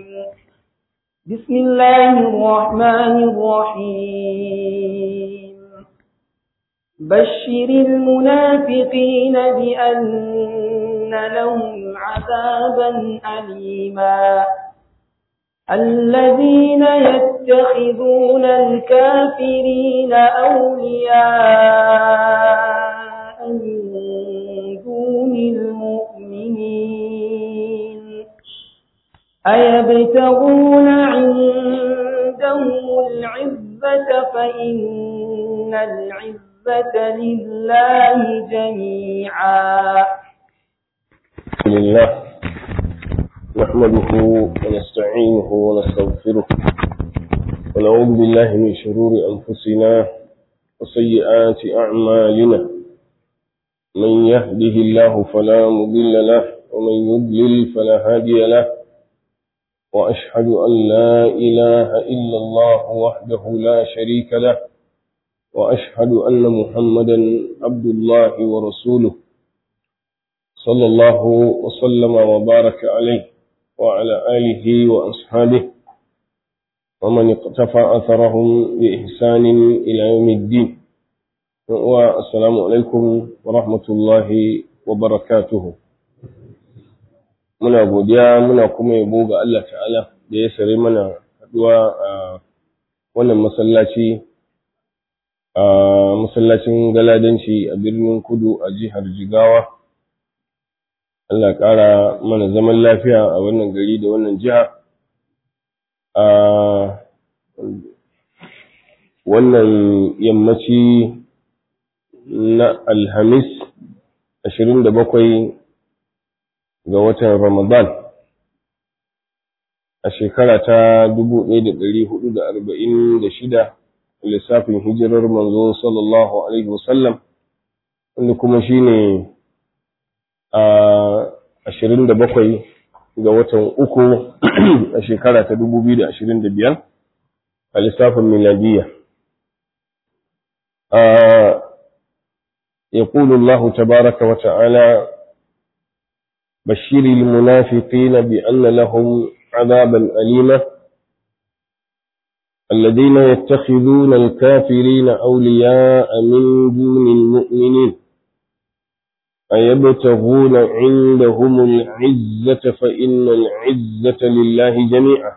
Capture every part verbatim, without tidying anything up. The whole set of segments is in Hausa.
بسم الله الرحمن الرحيم بشر المنافقين بأن لهم عذابا أليما الذين يتخذون الكافرين أولياء من دون المؤمنين أيبتغون عندهم العزة فإن العزة لله جميعا. لله نحمده ونستعينه ونستغفره ونعوذ بالله من شرور أنفسنا وسيئات أعمالنا من يهده الله فلا مضل له ومن يضلل فلا هادي له وأشهد أن لا إله إلا الله وحده لا شريك له وأشهد أن محمدا عبد الله ورسوله صلى الله وسلم وبارك عليه وعلى آله وأصحابه ومن اقتفى أثرهم بإحسان إلى يوم الدين. والسلام عليكم ورحمة الله وبركاته. muna godiya muna kuma yabo ga Allah ta'ala da ya sare mana haduwa a wannan masallaci a masallacin Galadanci a birnin Kudu a jihar Jigawa. Allah ƙara mana zaman lafiya a wannan gari da wannan jiha. A wannan yammaci na Alhamis ashirin da bakwai ga watan Ramadan a shekara ta dubu ɗaya da ɗari hudu da arba'in da shida lissafin hijirar manzo sallallahu alaihi wasallam, wanda kuma shine a ashirin da bakwai ga watan uku a shekara ta dubu biyu da ashirin da biyar a lissafin miladiyya. يقول الله تبارك وتعالى بشر المنافقين بأن لهم عذابا أليما الذين يتخذون الكافرين أولياء من دون المؤمنين أيبتغون عندهم العزة فإن العزة لله جميعا.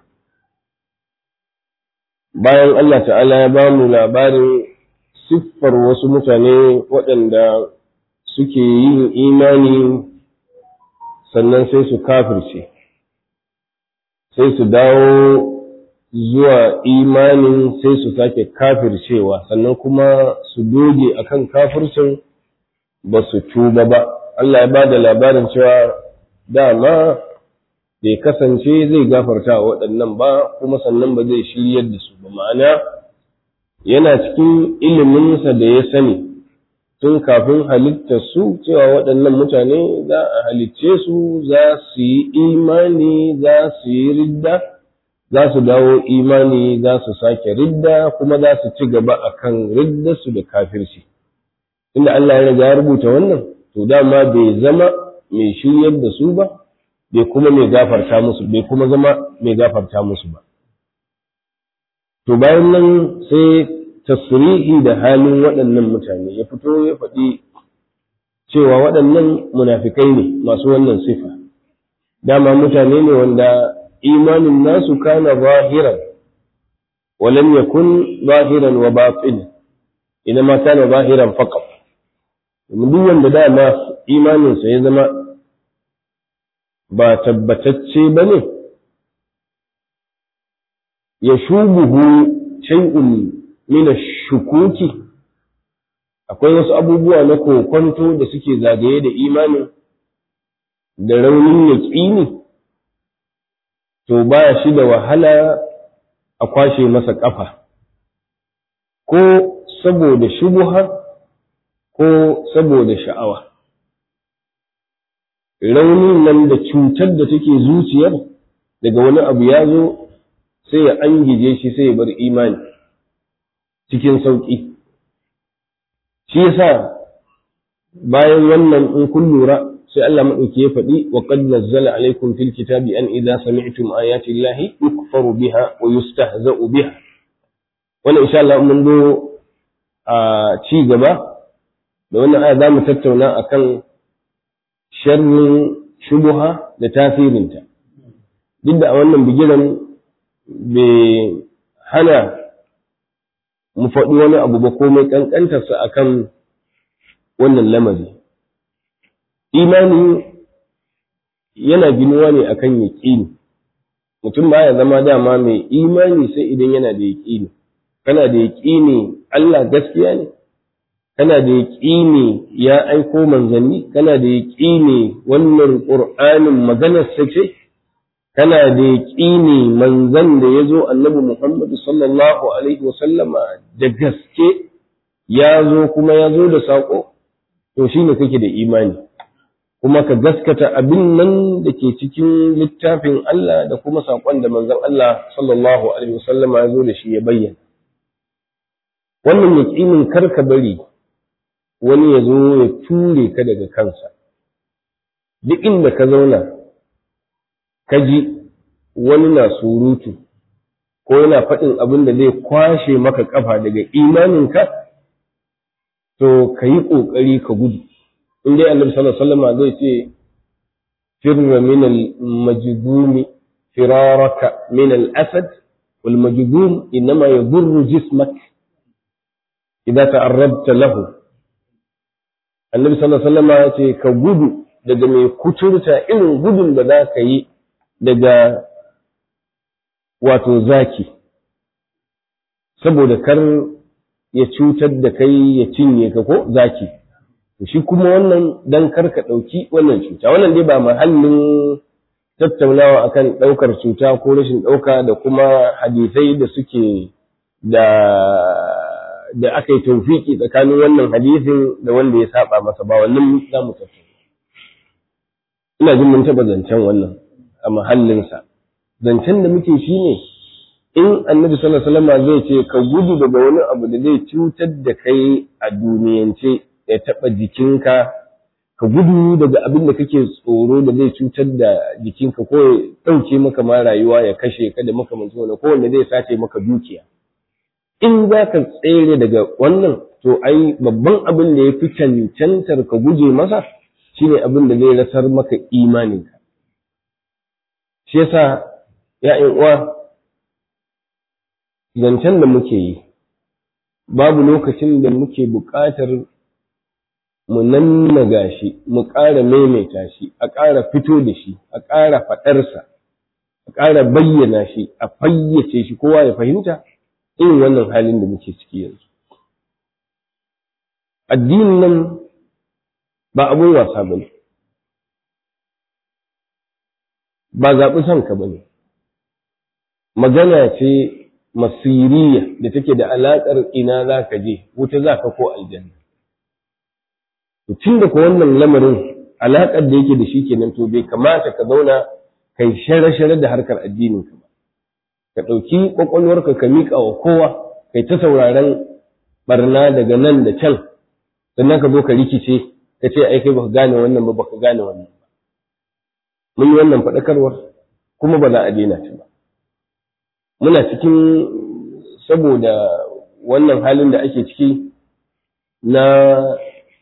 bayan Allah ta'ala ya bamu labarin siffar wasu mutane waɗanda suke yin imani sannan sai su kafirce, sai su dawo zuwa imanin sai su sake kafircewa, sannan kuma su doge akan kafircin ba su tuba ba. Allah ya ba da labarin cewa dama bai kasance zai gafarta waɗannan ba, kuma sannan ba zai shiryar da su ba. Ma'ana yana cikin iliminsa da ya sani tun kafin halittar su cewa waɗannan mutane za a halicce su, za su yi imani, za su yi ridda, za su dawo imani, za su sake ridda, kuma za su ci gaba akan riddarsu da kafirci. Inda Allah ya riga ya rubuta wannan, to dama bai zama mai shiryar da su ba, bai kuma mai gafarta musu, bai kuma zama mai gafarta musu ba. To bayan nan sai tasrihi da halin waɗannan mutane ya fito ya faɗi cewa waɗannan munafikai ne masu wannan sifa. Dama mutane ne wanda imanin nasu kana zahiran wa lam yakun zahiran wa batin, idan ma kana zahiran faqat. Duk wanda dama imaninsa ya zama ba tabbatacce bane, ya shubuhu shay'un min ash-shukuki, akwai wasu abubuwa na kokonto da suke zagaye da imani da raunin yaqini, to baya shi da wahala a kwashe masa kafa, ko saboda shubuha ko saboda sha'awa. Raunin nan da cutar da take zuciyar daga wani abu ya zo sai ya angije shi, sai ya bar imani cikin sauƙi. Shi yasa bayan wannan in kun lura sai Allah madauki ya faɗi wa qad nazzala alaykum fil kitabi an idza sami'tum ayati llahi yukfaru biha wa yustahza'u biha. Wannan insha Allah mun zo a ci gaba da wannan aya zamu tattauna akan sharrin shubuha da tasirinta. Duk da a wannan bigiran bai hana mu faɗi wani abu ba komai ƙanƙantarsa a kan wannan lamari. Imani yana ginuwa ne a kan yaƙini, mutum ba ya zama dama mai imani sai idan yana da yaƙini. Kana da yaƙini Allah gaskiya ne, kana da yaƙini ya aiko manzanni, kana da yaƙini wannan ƙur'anin maganarsa ce, kana da yaƙini manzan da ya zo annabi Muhammadu sallallahu Alaihi wasallama da gaske ya zo kuma ya zo da saƙo, to shi ne kake da imani, kuma ka gaskata abin nan da ke cikin littafin Allah da kuma saƙon da manzan Allah sallallahu Alaihi wasallama ya zo da shi ya bayyana. Wannan yaƙinin kar ka bari wani ya zo ya ture ka daga kansa, duk inda ka zauna ka ji wani na surutu ko yana faɗin abin da zai kwashe maka ƙafa daga imaninka, to ka yi ƙoƙari ka gudu. In dai Annabi sallallahu alaihi wasallam zai ce firra min al-majdumi firaraka min al-asad wal majdum inma yadurru jismak idza ta'arrabta lahu. Annabi sallallahu alaihi wasallam ya ce ka gudu daga mai kuturta irin gudun da za ka yi daga wato zaki, saboda kar ya cutar da kai ya cinye ka ko zaki. Shi kuma wannan dan kar ka ɗauki wannan cuta. Wannan dai ba mahallin tattaunawa akan ɗaukar cuta ko rashin ɗauka da kuma hadisai da suke da da aka yi tawfiki tsakanin wannan hadisin da wanda ya saba masa, ba wannan za mu tattauna. Ina jin mun taɓa zancen wannan a mahallinsa. Zancen da muke shi ne, in Annabi sallallahu alaihi wasallam zai ce ka gudu daga wani abu da zai cutar da kai a duniyance, ya taɓa jikinka, ka gudu daga abin da kake tsoro da zai cutar da jikinka ko ya ɗauke maka ma rayuwa ya kashe ka da makamanci wani, ko wanda zai sace maka dukiya. In za ka tsere daga wannan, to ai babban abin da ya fi cancantar ka guje masa shine abin da zai rasar maka imaninka. Shi yasa ya'yan uwa, zancen da muke yi babu lokacin da muke buƙatar mu nannaga shi, mu ƙara maimaita shi, a ƙara fito da shi, a ƙara faɗarsa, a ƙara bayyana shi, a fayyace shi kowa ya fahimta irin wannan halin da muke ciki yanzu. Addinin nan ba abun wasa ba ne, ba zaɓi sanka ba ne, magana ce masiriya da take da alaƙar ina za ka je, wuta za ka ko aljanna. Tun da ku wannan lamarin alaƙar da yake da shi kenan, to bai kamata ka zauna kai share-share da harkar addininka ba. Ka ɗauki ƙwaƙwalwarka ka miƙa wa kowa, kai ta sauraren barna daga nan da can, sannan ka zo ka rikice, ka ce ai kai baka gane wannan ba, baka gane wannan ba. Mun yi wannan faɗakarwar kuma ba za a daina ta ba. Muna cikin, saboda wannan halin da ake ciki na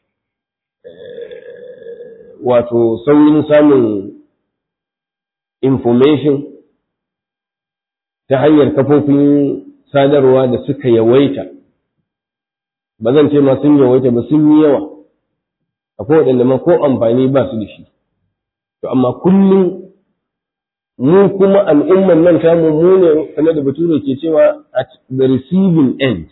wato saurin samun information ta hanyar kafofin sadarwa da suka yawaita, ba zan ce ma sun yawaita ba, sun yi yawa, akwai waɗanda ma ko amfani ba su da shi. To amma kullum mu kuma al'umman nan tamu mu ne, kamar da Bature ke cewa at the receiving end,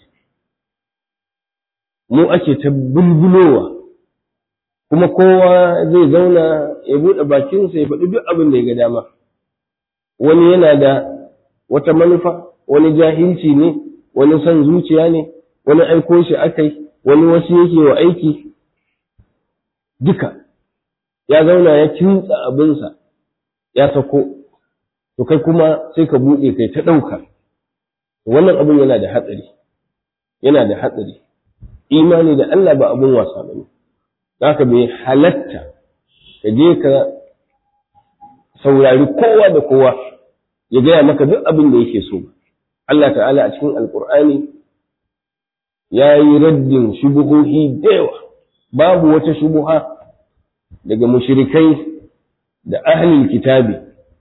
mu ake ta bulbulowa, kuma kowa zai zauna ya buɗe bakinsa ya faɗi duk abin da ya ga dama. Wani yana da wata manufa, wani jahilci ne, wani son zuciya ne, wani aiko shi akai, wani wasu yake wa aiki, duka ya zauna ya kintsa abinsa ya sako, to kai kuma sai ka buɗe kai ta ɗauka. Wannan abin yana da hatsari, yana da hatsari. Imani da Allah ba abin wasa ba ne. Haka bai halatta ka je ka saurari kowa da kowa ya gaya maka duk abin da yake so. Allah ta'ala a cikin alkur'ani ya yi raddin shubuhohi da yawa, babu wata shubuha daga mushrikai da ahlul kitabi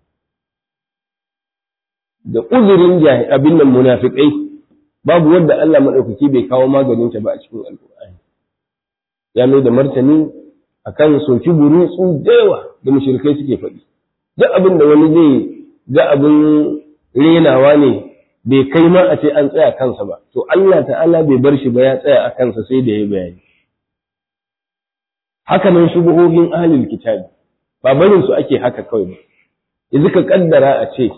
da uzurin abin nan munafikai, babu wanda Allah madaukaki bai kawo maganinta ba a cikin alkur'ani. Ya mai da martani akan soki burutsu da yawa da mushrikai suke faɗi. Duk abin da wani zai ga abin renawa ne bai kai ma a ce an tsaya kansa ba, to Allah ta'ala bai bar shi ba ya tsaya a kansa sai da ya bayani. Haka nan shubuhohin ahlul kitabi ba barin su ake haka kawai ba. Yanzu ka kaddara a ce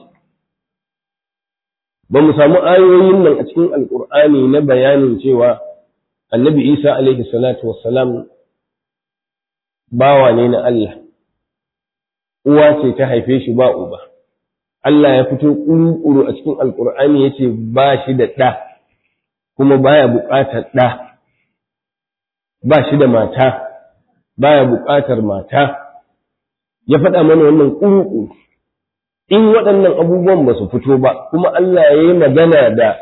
ba mu samu ayoyin nan a cikin alkur'ani na bayanin cewa annabi Isa alaihi salatu wassalam bawa ne na Allah, uwa ce ta haife shi ba uba. Allah ya fito ƙuru-ƙuru a cikin alkur'ani ya ce ba shi da ɗa, kuma baya buƙatar ɗa, ba shi da mata, baya buƙatar mata. Ya faɗa mana wannan ƙuru-ƙuru. In waɗannan abubuwan ba su fito ba, kuma Allah ya yi magana da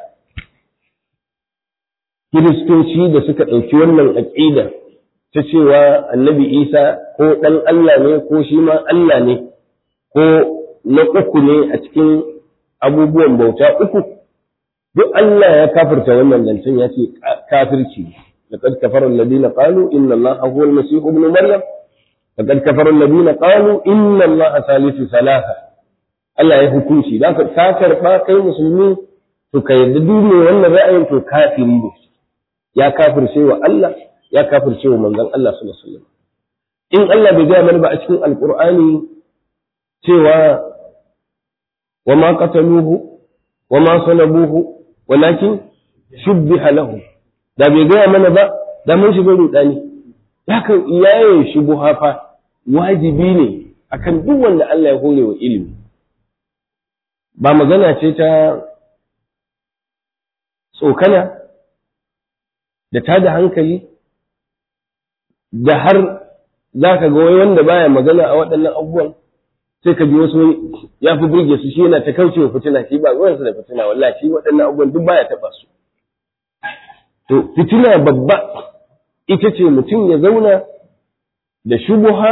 Kiristoci da suka ɗauki wannan aƙida ta cewa annabi Isa ko ɗan Allah ne ko shi ma Allah ne ko na uku ne a cikin abubuwan bauta uku, duk Allah ya kafirta wannan zancen ya ce kafirci. Laqad kafara alladhina qalu inna Allaha huwa al-masih ibn Maryam, laqad kafara alladhina qalu inna Allaha thalithu thalatha. Allah ya hukunci, da ka karɓa kai musulmi to ka yarda duk ne wannan ra'ayin to kafiri ne. Ya kafirce wa Allah, ya kafirce wa manzon Allah sallallahu alaihi wasallam. In Allah bai gaya mana ba a cikin Alƙur'ani cewa wa ma qataluhu wa ma salabuhu walakin shubbiha lahu, da bai gaya mana ba da mun shiga rudani. Haka iyaye shubuha fa wajibi ne akan duk wanda Allah ya hore wa ilimi. Ba magana ce ta tsokana da tada hankali da har za ka ga wai wanda baya magana a waɗannan abubuwan sai ka ji wasu ya fi burge su, shi yana ta kauce wa fitina, shi ba ruwansa da fitina, wallahi shi waɗannan abubuwan duk baya taɓa su. To fitina babba ita ce mutum ya zauna da shubuha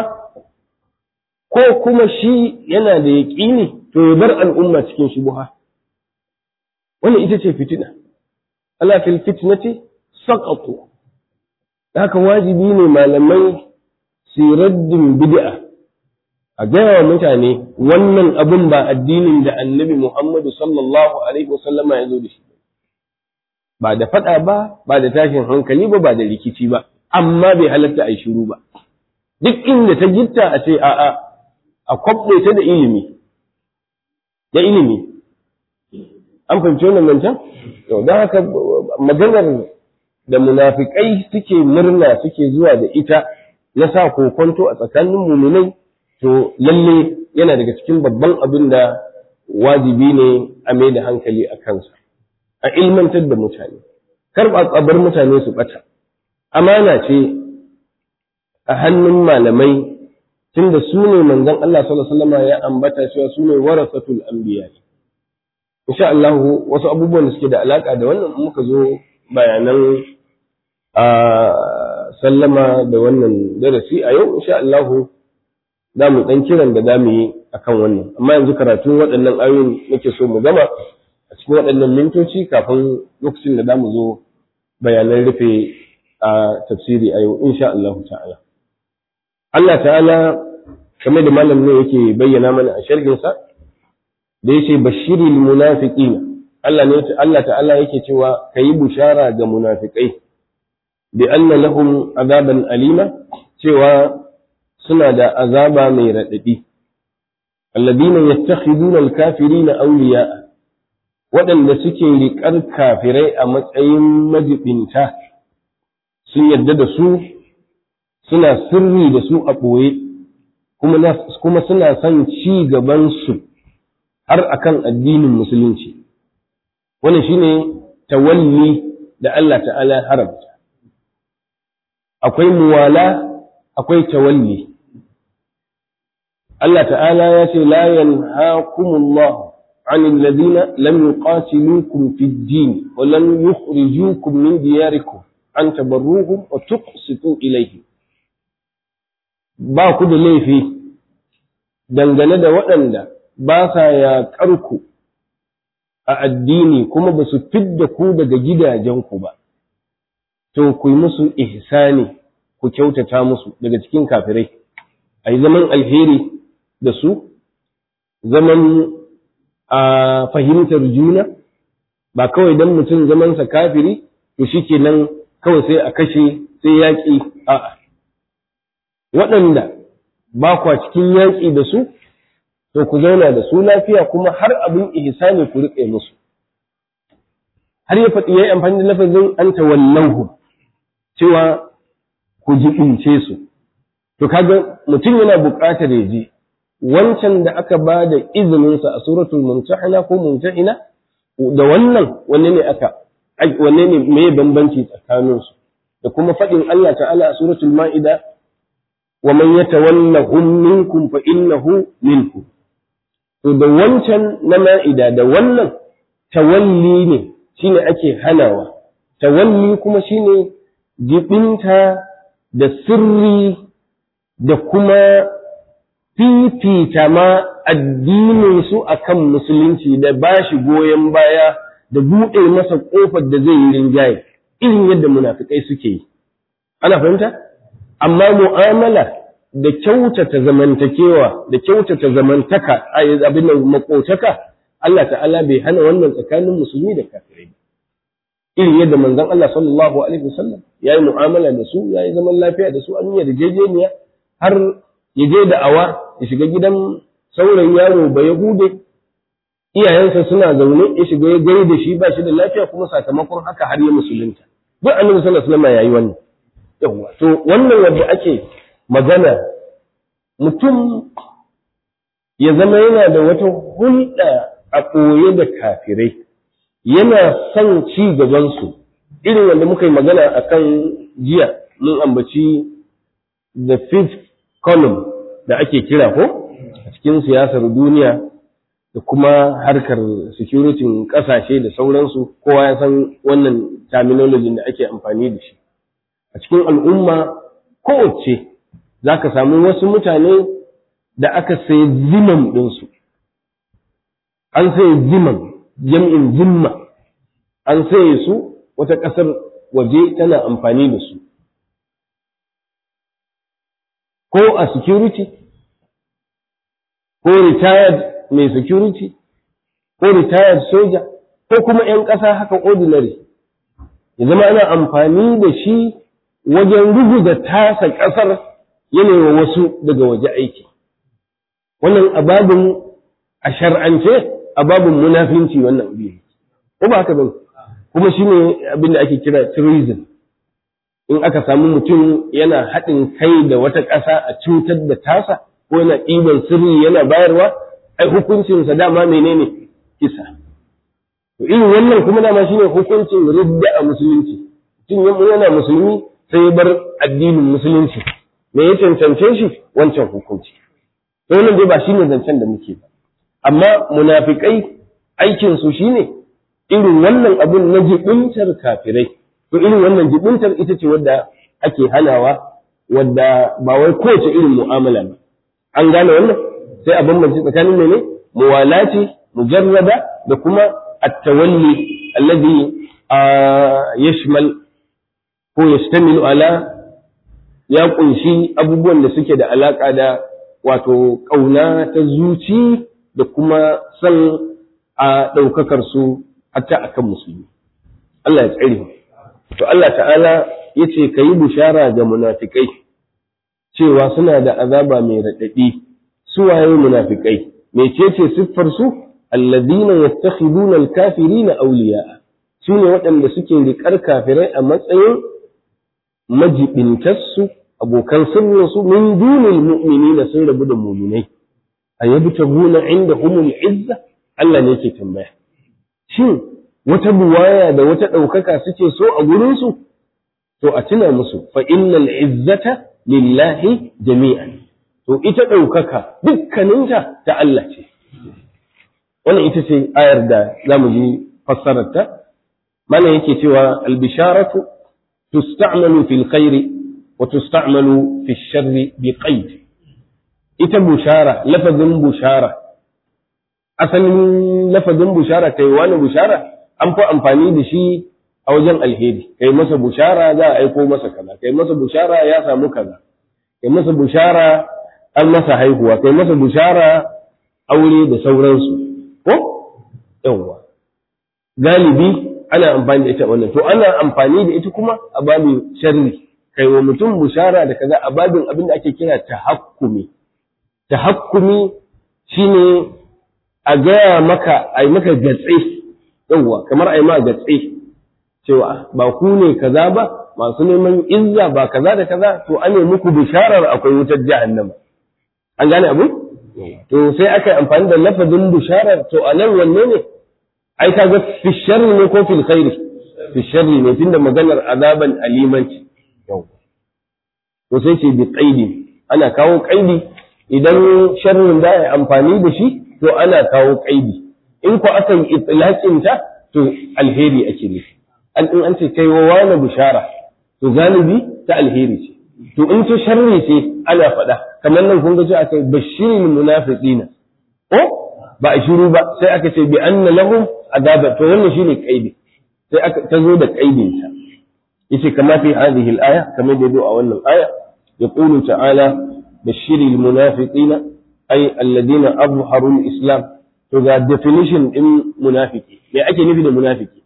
ko kuma shi yana da yaƙini to ya bar al'umma cikin shubuha. Wannan ita ce fitina. Ala fil fitnati saqatu. Haka wajibi ne malamai su raddin bid'a, a gaya wa mutane wannan abin ba addinin da annabi Muhammadu sallallahu alaihi wasallama ya zo da shi ba da faɗa ba, ba da tashin hankali ba, ba da rikici ba, amma bai halatta a yi shiru ba. Duk inda ta gitta a ce a'a, a kwabɗe ta da ilimi, da ilimi. An fahimci wannan mancan? Yau, don haka maganar da munafikai suke murna suke zuwa da ita na sa kokonto a tsakanin muminai, to lalle yana daga cikin babban abin da wajibi ne a mai da hankali a kansa, a ilmantar da mutane, kar ba tsabar mutane su bata. Amana ce a hannun malamai, tunda su ne manzon Allah sallallahu alaihi wasallam ya ambata cewa su ne warasatul anbiya. Insha Allah wasu abubuwan da suke da alaka da wannan muka zo bayanan a sallama da wannan darasi a yau, insha Allah za mu ɗan kiran da za mu yi a kan wannan. Amma yanzu karatun waɗannan ayoyin nake so mu gama a cikin waɗannan mintoci kafin lokacin da za mu zo bayanan rufe a tafsiri a yau, insha Allah ta'ala. Allah ta'ala, kamar da malam ne yake bayyana mana a sharhinsa, da yace bashiril munafiqin, Allah ne Allah ta'ala yake cewa kayi bushara ga munafikai bi anna lahum azaban alima, cewa suna da azaba mai raɗaɗi. Alladina yattakhiduna al-kafirina awliya, waɗanda suke riƙar kafirai a matsayin majibinta, sun yadda da su, suna sirri da su a ɓoye, kuma suna son ci gaban su har akan addinin musulunci. Wannan shine tawalli da Allah ta'ala haramta. Akwai muwala, akwai tawalli. Allah ta'ala ya ce la yanhaakumullahu 'anil ladina lam yuqatilukum fid din wa lam yukhrijukum min diyarikum an tabarruhum wa tuqsitu ilayhim. Ba ku da laifi dangane da waɗanda ba sa yaƙar ku a addini kuma ba su fidda ku daga gidajenku ba, to ku yi musu ihsani, ku kyautata musu daga cikin kafirai, a yi zaman alheri da su, zaman a fahimtar juna, ba kawai don mutum zamansa kafiri, to shi kenan kawai sai a kashe sai yaƙi, a'a. Waɗanda ba kwa cikin yaƙi da su, to ku zauna da su lafiya kuma har abin ihsani ku riƙe musu. Har ya faɗi ya yi amfani da lafazin an tawallahu, cewa ku jiɓince su. To kaga mutum yana buƙatar ya ji wancan da aka ba da izininsa a suratul mumtahina ko mumtahina da wannan wanne ne aka wanne ne me bambanci tsakaninsu, da kuma faɗin Allah ta'ala a suratul ma'ida wa man yatawallahum minkum fa innahu minkum. To da wancan na ma'ida da wannan tawalli ne shine ake hanawa, tawalli kuma shine jibinta da sirri da kuma fifita ma addinin su akan musulunci da bashi goyon baya da buɗe masa ƙofar da zai yi rinjaye irin yadda munafikai suke yi. Ana fahimta? Amma mu'amala da kyautata zamantakewa da kyautata zamantaka a abin nan makotaka, Allah ta'ala bai hana wannan tsakanin musulmi da kafirai. Irin yadda manzon Allah sallallahu alaihi wasallam yayi mu'amala da su, yayi zaman lafiya da su, an yi yarjejeniya har ya je da awa ya shiga gidan saurayin yaro ba Yahude, iyayensa suna zaune, ya shiga ya gaida shi ba shi da lafiya, kuma sakamakon haka har ya musulunta. Duk annabi sallallahu alaihi wasallam yayi wannan. Yawwa, to wannan wanda ake magana mutum ya zama yana da wata hulɗa a ɓoye da kafirai, yana son ci gabansu, irin wanda muka yi magana a kan jiya mun ambaci the fifth column da ake kira ko a cikin siyasar duniya da kuma harkar security ƙasashe da sauransu, kowa ya san wannan terminology da ake amfani da shi. A cikin al'umma kowace za ka samu wasu mutane da aka sai zimam ɗinsu, an sai zimam, jam'in zimma, an sai su wata ƙasar waje tana amfani da su, ko a security, ko retired mai security, ko retired soja, ko kuma ‘yan ƙasa haka ordinary, ya zama ana amfani da shi wajen ruguza tasa ƙasar yanayi wasu daga waje aiki. Wannan ababin a shar'ance ababin munafinci wannan biyu. Ko ba haka ba? Kuma shi ne abin da ake kira treason. In aka samu mutum yana haɗin kai da wata ƙasa a cutar da tasa, ko yana ɗiban sirri yana bayarwa, ai hukuncinsa dama menene? Kisa. To irin wannan kuma dama shine hukuncin ridda a musulunci. Mutum yana musulmi sai ya bar addinin musulunci, me ya cancance shi? Wancan hukunci. To wannan dai ba shine zancen da muke ba, amma munafikai aikin su shine irin wannan abun na jibintar kafirai. To irin wannan jibintar ita ce wadda ake hanawa, wadda ba wai kowace irin mu'amala ba. An gane wannan? Sai a bambance tsakanin mene? Muwalati mujarrada da kuma at-tawalli alladhi yashmal ko yashtamilu ala, ya kunshi abubuwan da suke da alaka da wato kauna ta zuci da kuma san a daukakar su hatta akan musulmi. Allah ya tsare. To Allah ta'ala yace kayi bishara ga munafikai cewa suna da azaba mai radadi. Su waye munafikai? Mecece siffar su? Alladina yattakhiduna al-kafirina awliya. Sune waɗanda suke riƙar kafirai a matsayin majibintarsu, abokan sirrinsu, min dunil mu'minina, sun rabu da mu'minai. Ayabtaguna indahumul izza? Allah ne yake tambaya. Shin wata buwaya da wata ɗaukaka suke so a gurinsu? To a tuna musu, fa innal izzata lillahi jami'an. to ita ɗaukaka dukkaninta ta Allah ce. Wannan ita ce ayar da za mu ji fassararta, mana yake cewa albisharatu tusta'malu fil khairi wa tusta'malu fil sharri bi qaid. Ita bushara, lafazin bushara, asalin lafazin bushara kai wani bushara an fi amfani da shi a wajen alheri, kai masa bushara za a aiko masa kaza, kai masa bushara ya samu kaza, kai masa bushara an masa haihuwa, kai masa bushara aure da sauransu. Ko? Yawwa. Galibi ana amfani da ita wannan, to ana amfani da ita kuma a babin sharri, kai wa mutum bushara da kaza a babin abin da ake kira tahakkumi. Tahakkumi shine a gaya maka, a yi maka gatse, yawwa, kamar a yi ma gatse, cewa ba ku ne kaza ba, masu neman izza ba kaza da kaza, to an yi muku bisharar akwai wutar jahannama. An gane abu? To sai aka yi amfani da lafazin bisharar, to a nan wanne ne? Ai ka ga fi sharri ne ko fil khairi? Fi sharri ne, tunda maganar azaban alimanci. Yau. To sai ce bi qaidi, ana kawo qaidi idan sharrin da ya amfani da shi, to ana kawo qaidi. In ko aka yi itlaqin ta, to alheri ake nufi. An in an ce kai wa wani bishara, to galibi ta alheri ce. To in ta sharri ce ana faɗa, kamar nan kun ga ce aka bashirin munafiqina. Ko ba a shiru ba, sai aka ce bi anna lahum adaba, to wannan shine qaidi. Sai aka ta zo da qaidin ta. Yace kama fi hadhihi al-aya, kamar da do a wannan aya, yaqulu ta'ala bashiril munafiqina ay alladhina azharu al-islam. To ga definition din munafiki. Me ake nufi da munafiki?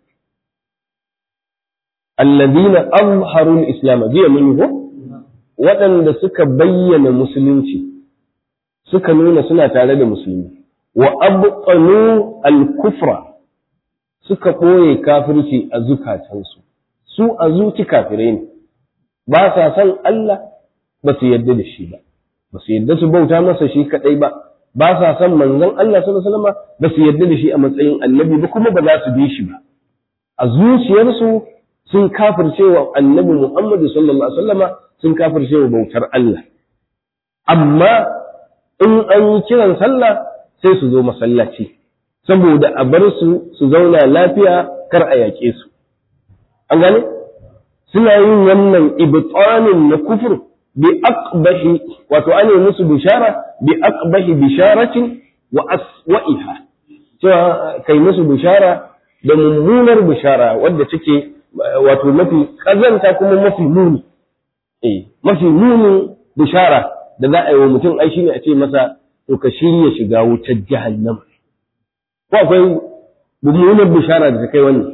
Alladhina azharu al-islam, jiya mun yi waɗanda suka bayyana musulunci, suka nuna suna tare da musulmi, wa abqanu al-kufra, suka ɓoye kafirci a zukatansu, su a zuci kafirai ne, ba sa san Allah, ba su yarda da shi ba, ba su yarda su bauta masa shi kaɗai ba, ba sa san manzon Allah sallallahu alaihi wasallam, ba su yarda da shi a matsayin annabi ba, kuma ba za su bi shi ba. A zuciyarsu sun kafirce wa annabi Muhammad sallallahu alaihi wasallama, sun kafirce wa bautar Allah. Amma in an yi kiran sallah sai su zo masallaci, saboda a bar su su zauna lafiya kar a yaƙe su. An gane? Suna yin wannan ibtanin na kufur bi aqbahi, wato ane musu bishara bi aqbahi bisharatin wa aswa'iha. Cewa kai musu bishara da mummunar bishara wadda take wato mafi kazanta kuma mafi muni. Eh, mafi munin bishara da za a yi wa mutum ai shine a ce masa to ka shirya shiga wutar jahannam. Ko akwai mummunar bishara da ta kai wannan?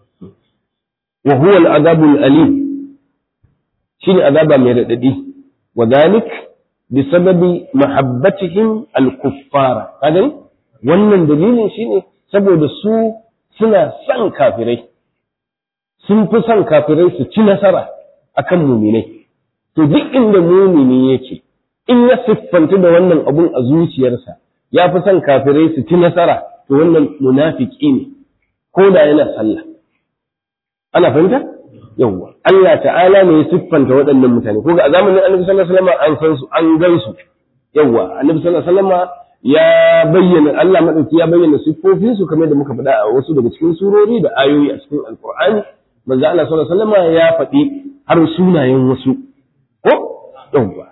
Wa huwa al-azabul alim, shine azaba mai radadi. Wa dhalik bi sababi mahabbatihim al-kuffara. Kaga wannan dalilin shine saboda su suna son kafirai, sun fi son kafirai su ci nasara akan muminai. To duk inda mumini yake, in ya siffanta da wannan abun a zuciyarsa, ya fi son kafirai su ci nasara, to wannan munafiki ne, ko da yana sallah. Ana fahimta? Yawwa. Allah ta'ala ne ya siffanta waɗannan mutane. Ko ga a zamanin Annabi sallallahu alaihi wasallam an san su, an gan su. Yawwa. Annabi sallallahu alaihi wasallam ya bayyana, Allah madauki ya bayyana siffofin su kamar da muka faɗa a wasu daga cikin surori da ayoyi a cikin Alƙur'ani. Manzo Allah sallallahu alaihi wasallam ya faɗi har sunayen wasu. Ko? Yawwa.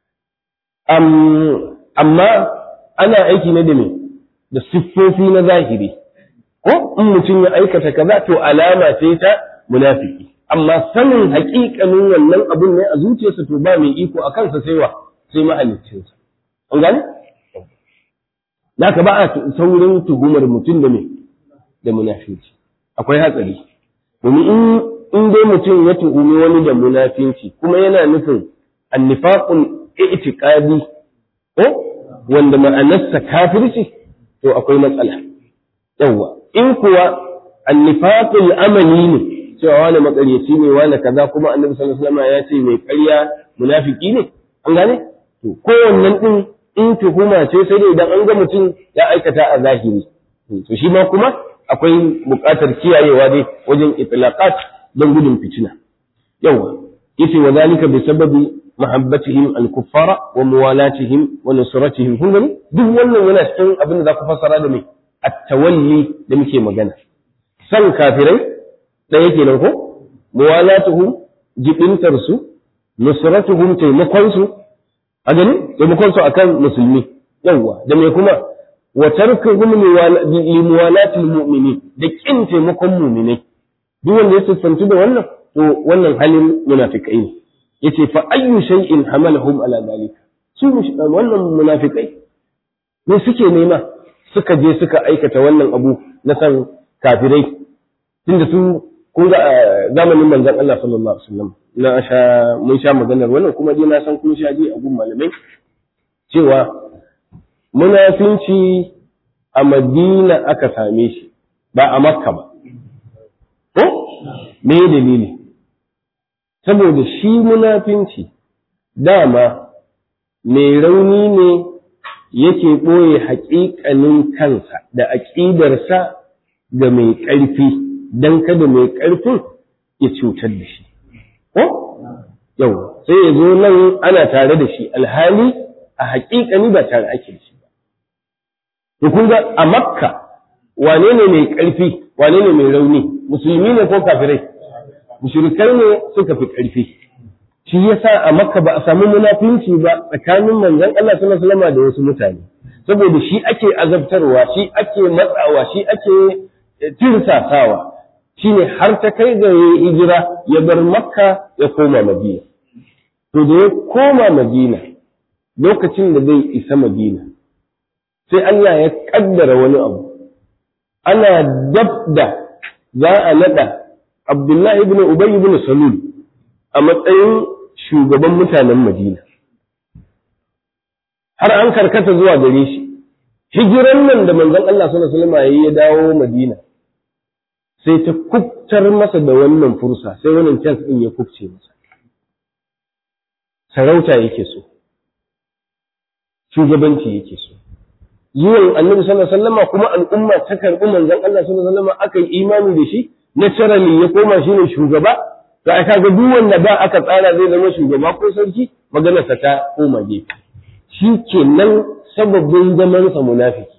Amma ana aiki ne da me? Da siffofi na zahiri. Ko in mutum ya aikata kaza to alama ce ta munafiki. Amma sanin haƙiƙanin wannan abun ne a zuciyarsa to ba mai iko a kansa sai wa sai mahaliccinsa. An gane? Naka ba a saurin tuhumar mutum da me? Da munafiki. Akwai hatsari. Domin in in dai mutum ya tuhumi wani da munafinci kuma yana nufin annifaqul i'tiqadi ko wanda ma'anarsa kafirci, to akwai matsala. Yawwa, in kuwa annifaqul amali ne, cewa wani makaryaci ne, wani kaza, kuma annabi sallallahu alaihi wasallam ya ce mai ƙarya munafiki ne, an gane? To kowannen din in tuhuma ce sai dai idan an ga mutum ya aikata a zahiri. To shi ma kuma akwai buƙatar kiyayewa dai wajen itlaqat don gudun fitina. Yawwa, yace wa zalika bi sababi mahabbatihim al-kuffara wa muwalatihim wa nusratihim kun gani duk wannan yana cikin abin da za ku fassara da me at-tawalli da muke magana san kafirai da yake nan ko muwalatuhum jibintar su nusratuhum taimakon su a gani taimakon su akan musulmi yawa da me kuma wa tarkuhum li muwalatil mu'minin da kin taimakon mu'minai duk wanda ya tsantu da wannan to wannan halin munafikai ne yace fa ayyu shay'in hamalahum ala dalika su wannan munafikai ne suke nema suka je suka aikata wannan abu na san kafirai tunda su kun ga zamanin manzon Allah sallallahu alaihi wasallam na sha mun sha maganar wannan kuma dai na san kun sha ji a gun malamai cewa munafinci a Madina aka same shi ba a Makka ba ko me dalili saboda shi munafinci dama mai rauni ne yake ɓoye haƙiƙanin kansa da aƙidarsa ga mai ƙarfi don kada mai ƙarfin ya cutar da shi. Ko? Yau, sai ya zo nan ana tare da shi alhali a haƙiƙani ba tare ake da shi ba. To kun ga a Makka wane ne mai ƙarfi, wane ne mai rauni, musulmi ne ko kafirai? Mushrikai ne suka fi ƙarfi. Shi yasa a Makka ba a samu munafinci ba tsakanin manzon Allah sallallahu alaihi wasallam da wasu mutane. Saboda shi ake azabtarwa, shi ake matsawa, shi ake tirsasawa. Shine har ta kai ga hijira ya bar Makka ya koma Madina. To da ya koma Madina lokacin da zai isa Madina sai Allah ya kaddara wani abu. Ana dabda za a nada Abdullahi ibn Ubay ibn Salul a matsayin shugaban mutanen Madina. Har an karkata zuwa gare shi. Hijiran nan da manzon Allah sallallahu alaihi wasallam ya dawo Madina. Sai ta kubtar masa da wannan fursa, sai wannan chance din ya kubce masa. Sarauta yake so. Shugabanci yake so. Zuwan Annabi sallallahu alaihi wasallam kuma al'umma ta karbi manzon Allah sallallahu alaihi wasallam aka yi imani da shi. Naturally ya koma shi ne shugaba, to aka ga duk wanda ba aka tsara zai zama shugaba ko sarki, maganarsa ta koma gefe. Shi kenan sababin zamansa munafiki.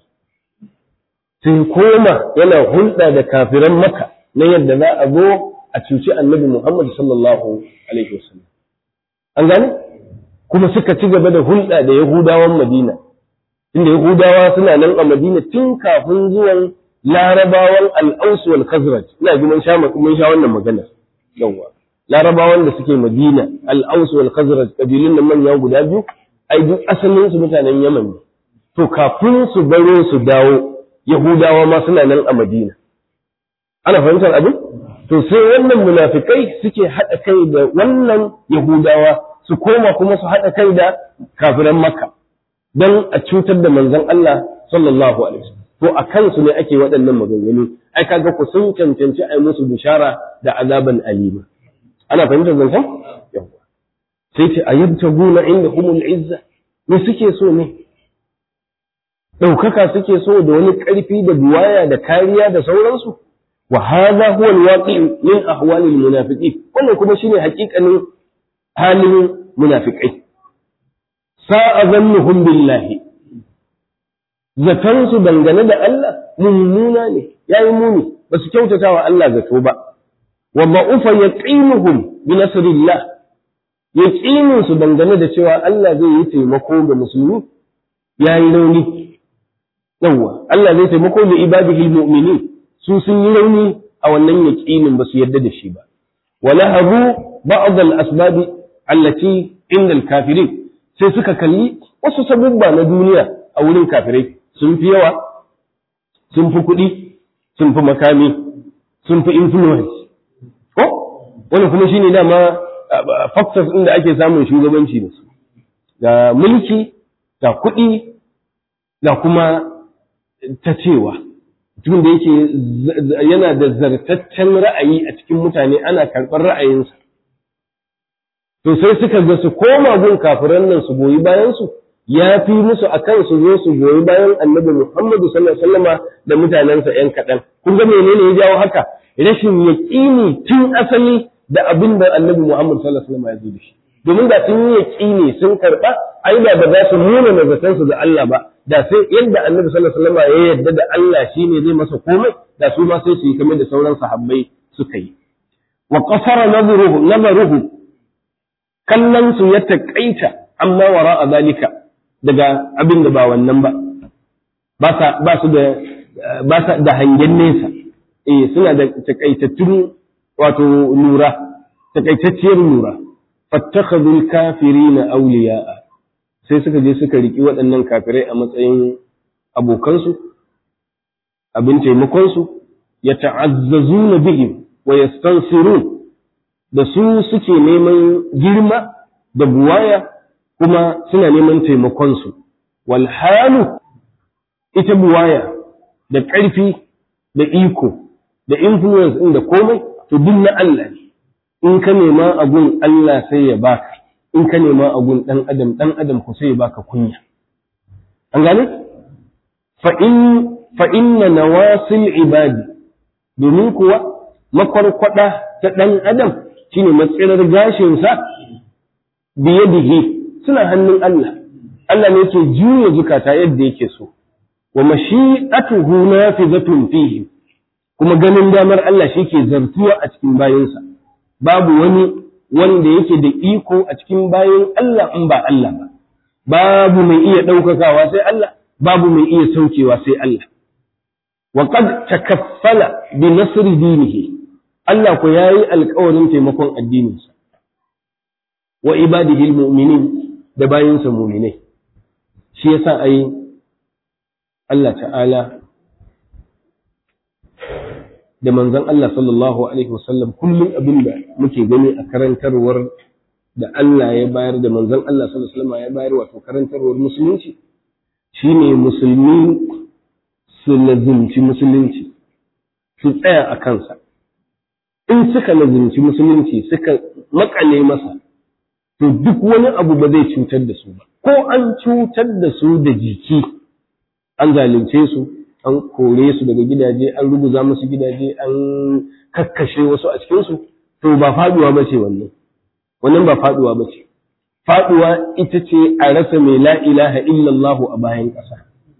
Sai koma yana hulɗa da kafiran Makka na yadda za a zo a cuci Annabi Muhammad sallallahu alaihi wasallam. An gane? Kuma suka ci gaba da hulɗa da Yahudawan Madina. Inda Yahudawa suna nan a Madina tun kafin zuwan Larabawan al'ausu wal Khazraj, ina ji mun sha mun sha wannan magana. Yawwa. Larabawan da suke Madina, al'ausu wal Khazraj, kabilun nan manya guda biyu, ai duk asalin su mutanen Yaman ne. To kafin su baro su dawo, Yahudawa ma suna nan a Madina. Ana fahimtar abin? To sai wannan munafikai suke haɗa kai da wannan Yahudawa su koma kuma su haɗa kai da kafiran Makka don a cutar da manzon Allah sallallahu alaihi wasallam. To a kansu ne ake waɗannan maganganu, ai kaga ku sun cancanci ai musu bishara da azaban alima. Ana fahimtar zancen? Yawwa. Sai ce ayyabtaguna inda humul izza. Me suke so ne? Ɗaukaka suke so da wani ƙarfi da buwaya da kariya da sauransu. Wa hadha huwa alwaqi' min ahwalil munafiqin. Wannan kuma shine haƙiƙanin halin munafiqai. Sa'a zannuhum billahi. Zatansu dangane da Allah mummuna ne, ya yi muni, ba su kyautata wa Allah zato ba, wa ma'ufa ya ƙinuhun bi nasirillah, ya ƙininsu dangane da cewa Allah zai yi taimako ga musulmi, ya yi rauni. Yawwa, Allah zai taimako da ibadihi mu'mini, su sun yi rauni a wannan ya ƙinin ba su yarda da shi ba. Wa lahabu ba'd al-asbabi allati inda al-kafirin, sai suka kalli wasu sabubba na duniya a wurin kafirai. Sun fi yawa, sun fi kuɗi, sun fi makami, sun fi influence. Ko? Wani kuma shi ne dama factors inda ake samun shugabanci da su. Ga mulki, ga kuɗi, ga kuma ta cewa. Mutum da yake yana da zartaccen ra'ayi a cikin mutane ana karɓar ra'ayinsa. To sai suka ga su koma gun kafiran nan su goyi bayansu. Ya fi musu a kan su zo su goyi bayan annabi Muhammadu sallallahu alaihi wasallama da mutanensa ‘yan kaɗan. Kun ga menene ya jawo haka? Rashin yaƙini tun asali da abin da annabi Muhammadu sallallahu alaihi wasallama ya zo da shi. domin da sun yi yaƙini sun karɓa ai da ba za su nuna nazarin su ga Allah ba da sai yadda Annabi sallallahu alaihi wasallam ya yarda da Allah shine zai masa komai da su ma sai su yi kamar da sauran sahabbai suka yi wa qasara nazaruhu nazaruhu kallon su ya taƙaita amma wara'a zalika daga abin da ba wannan ba ba sa ba su da ba sa da hangen nesa eh suna da takaitattun wato lura takaitacciyar lura fattakhadhul kafirina awliya'a sai suka je suka riki waɗannan kafirai a matsayin abokansu abin taimakon su yata'azzazuna bihim wa yastansirun da su suke neman girma da buwaya kuma suna neman taimakon su wal halu ita buwaya da ƙarfi da iko da influence ɗin da komai to duk na Allah ne in ka nema abun Allah sai ya baka in ka nema abun ɗan adam ɗan adam ku sai ya baka kunya an gane fa in fa inna nawasil ibadi domin kuwa makwarkwada ta ɗan adam shine matsirar gashin sa biyadihi suna hannun Allah Allah ne yake juya zukata yadda yake so wa mashi'atuhu nafizatun fihi kuma ganin damar Allah shi ke zartuwa a cikin bayinsa babu wani wanda yake da iko a cikin bayin Allah in ba Allah ba babu mai iya ɗaukakawa sai Allah babu mai iya saukewa sai Allah wa qad takaffala bi nasri dinihi Allah ko yayi alƙawarin taimakon addininsa wa ibadihi almu'minin da bayinsa mu'minai shi yasa ai Allah ta'ala da manzon Allah sallallahu alaihi wasallam kullum abin da muke gani a karantarwar da Allah ya bayar da manzon Allah sallallahu alaihi wasallam ya bayar wato karantarwar musulunci shine musulmi su lazimci musulunci su tsaya a kansa in suka lazimci musulunci suka makale masa to duk wani abu ba zai cutar da su ba ko an cutar da su da jiki an zalunce su an kore su daga gidaje an ruguza musu gidaje an kakkashe wasu a cikinsu to ba faduwa ba ce wannan wannan ba faduwa ba ce faduwa ita ce a rasa mai la ilaha illallahu a bayan ƙasa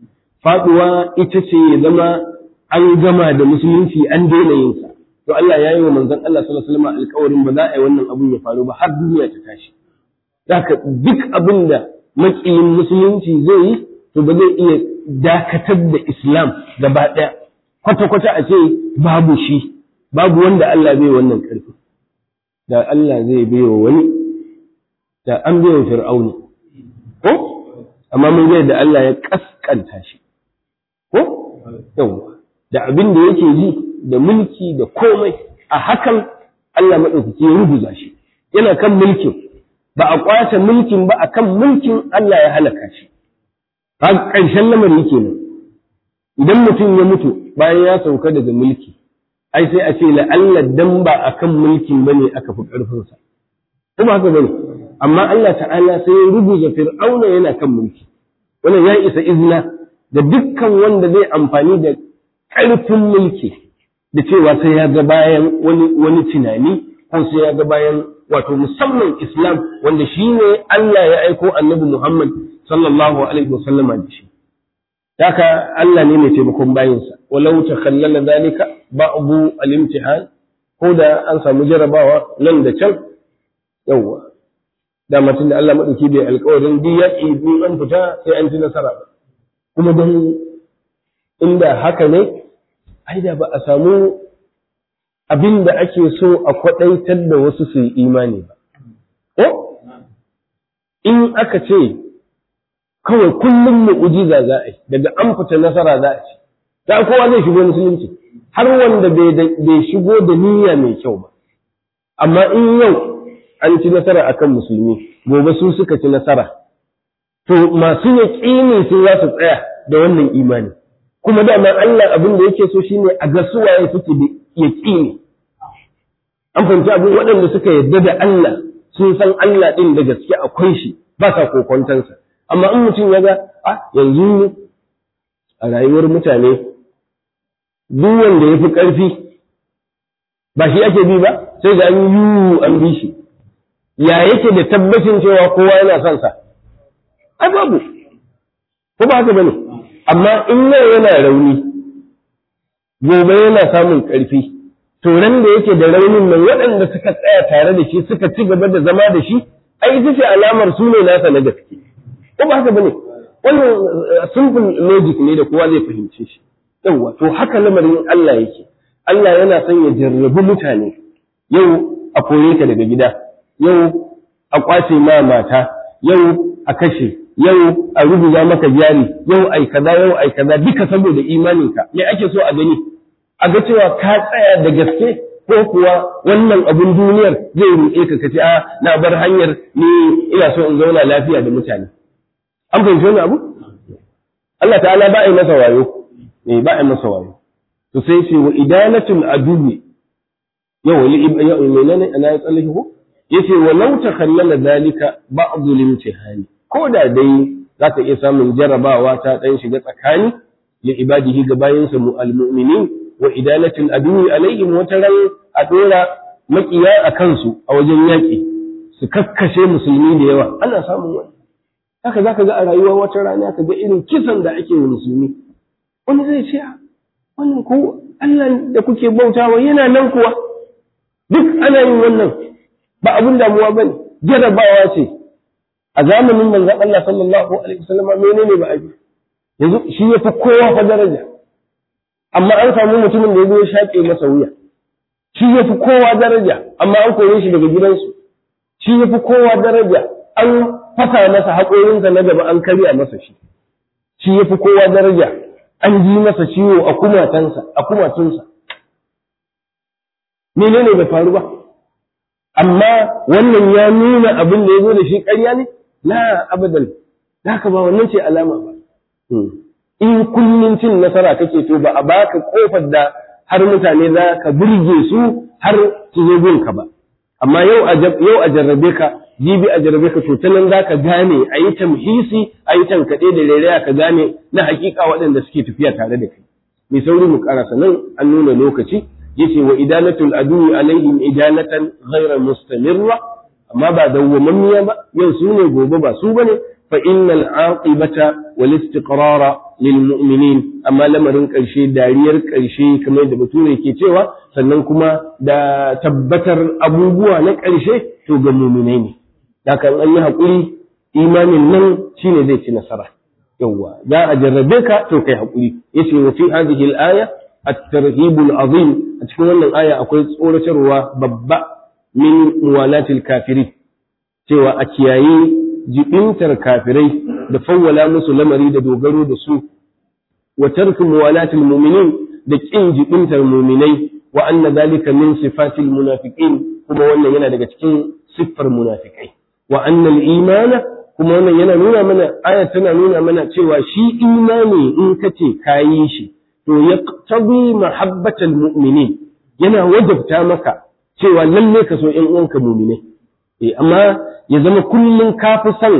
faduwa ita ce ya zama an gama da musulunci an daina yin sa to Allah ya yi wa manzon Allah sallallahu alaihi wasallam alƙawarin ba za a yi wannan abun ya faru ba har duniya ta tashi haka duk abin da makiyin musulunci zai yi to ba zai iya dakatar da Islam gaba ɗaya kwata-kwata a ce babu shi babu wanda Allah bai wannan ƙarfi da Allah zai bai wa wani da an bai wa Fir'auni ko amma mun ga da Allah ya kaskanta shi ko yawa da abin da yake ji da mulki da komai a hakan Allah madaukaki ya rubuza shi yana kan mulkin ba a kwace mulkin ba akan mulkin Allah ya halaka shi har ƙarshen lamari kenan idan mutum ya mutu bayan ya sauka daga mulki ai sai a ce la'alla dan ba akan mulkin bane aka fi ƙarfin sa kuma haka bane amma Allah ta'ala sai ya rubuta Fir'auna yana kan mulki wannan ya isa izina da dukkan wanda zai amfani da ƙarfin mulki da cewa sai ya ga bayan wani wani tunani ko sai ya ga bayan wato musamman Islam wanda shine Allah ya aiko Annabi Muhammad sallallahu alaihi wasallama da shi haka Allah ne mai taimakon bayinsa walau takhallala zalika ba'du al-imtihan ko da an samu jarabawa nan da can yawa da mutum da Allah madauki bai alƙawarin bi yaki bi an fita sai an ci nasara kuma dan inda haka ne ai da ba a samu abin da ake so a kwadaitar da wasu su yi imani ba ko in aka ce kawai kullum mu'ujiza za a yi daga an fita nasara za a ci da kowa zai shigo musulunci har wanda bai shigo da niyya mai kyau ba amma in yau an ci nasara akan musulmi gobe su suka ci nasara to masu yaƙini su za su tsaya da wannan imani kuma dama Allah abin da yake so shine a ga suwaye suke da yaƙini an fahimci abin waɗanda suka yarda da Allah sun san Allah ɗin da gaske akwai shi ba sa kokontansa amma in mutum ya ga a yanzu a rayuwar mutane duk wanda ya fi ƙarfi ba shi ake bi ba sai ga an yi an bi shi ya yake da tabbacin cewa kowa yana son sa ai babu ko ba haka bane amma in yau yana rauni gobe yana samun ƙarfi to ran da yake da raunin nan waɗanda suka tsaya tare da shi suka ci gaba da zama da shi ai ita ce alamar su ne nasa na gaske ko ba haka bane wannan simple logic ne da kowa zai fahimce shi yawa to haka lamarin Allah yake Allah yana son ya jarrabi mutane yau a kore ka daga gida yau a kwace ma mata yau a kashe yau a rubuta maka jari yau ai kaza yau ai kaza duka saboda imaninka me ake so a gani a ga cewa ka tsaya da gaske ko kuwa wannan abun duniyar zai ruɗe ka kace a na bar hanyar ni ina so in zauna lafiya da mutane an fahimci wannan abu Allah ta'ala ba a yi masa wayo eh ba a yi masa wayo to sai ce wa idanatul adubi yau wali menene ana ya tsallake ko yace wa law takhallala zalika ba'd al-imtihani ko da dai zaka iya samun jarabawa ta dan shiga tsakani li ibadihi ga bayinsa al-mu'minin wa idanatul adubi alaihim wata ran a dora makiya a kansu a wajen yaki su kakkashe musulmi da yawa ana samun wani haka zaka ga a rayuwa wata rana ka ga irin kisan da ake wa musulmi wani zai ce wannan ko Allah da kuke bautawa yana nan kuwa duk ana yin wannan ba abin damuwa bane jarabawa ce a zamanin manzon Allah sallallahu alaihi wasallam menene ba a yi yanzu shi ya fi kowa fa daraja amma an samu mutumin da ya zo ya shaƙe masa wuya shi ya fi kowa daraja amma an kore shi daga gidansu shi ya fi kowa daraja an fasa masa haƙorinsa na gaba an karya masa shi shi ya fi kowa daraja an ji masa ciwo a kumatansa a kumatunsa menene bai faru ba amma wannan ya nuna abin da ya zo da shi ƙarya ne la abadan haka ba wannan ce alama ba in kullun cin nasara kake to ba a baka kofar da har mutane za ka burge su har su zo gunka ba amma yau a yau a jarrabe ka jibi a jarrabe ka to ta nan za ka gane a yi tamhisi a yi tankaɗe da rairaya ka gane na hakika waɗanda suke tafiya tare da kai mai sauri mu karasa nan an nuna lokaci yace wa idanatul adu alaihim idanatan ghayra mustamirra amma ba dawwamammiya ba yau su ne gobe ba su bane fa innal aqibata wal istiqrara lil mu'minin amma lamarin karshe dariyar karshe kamar da bature yake cewa sannan kuma da tabbatar abubuwa na karshe to ga mu'minai ne dakan an yi hakuri imanin nan shine zai ci nasara yawa za a jarrabe ka to kai hakuri yace wa fi hadhihi al aya at-tarhib al-azim a cikin wannan aya akwai tsoratarwa babba min muwalatil kafirin cewa a kiyaye jibintar kafirai da fawwala musu lamari da dogaro da su wa tarku muwalatil mu'minin da kin jibintar mu'minai wa anna zalika min sifatil munafiqin kuma wannan yana daga cikin siffar munafikai wa anna al-imana kuma wannan yana nuna mana aya tana nuna mana cewa shi imani in kace kayi shi to yaqtabi mahabbatal mu'minin yana wajabta maka cewa lalle ka so ƴan uwanka mu'minai eh amma ya zama kullun ka fi son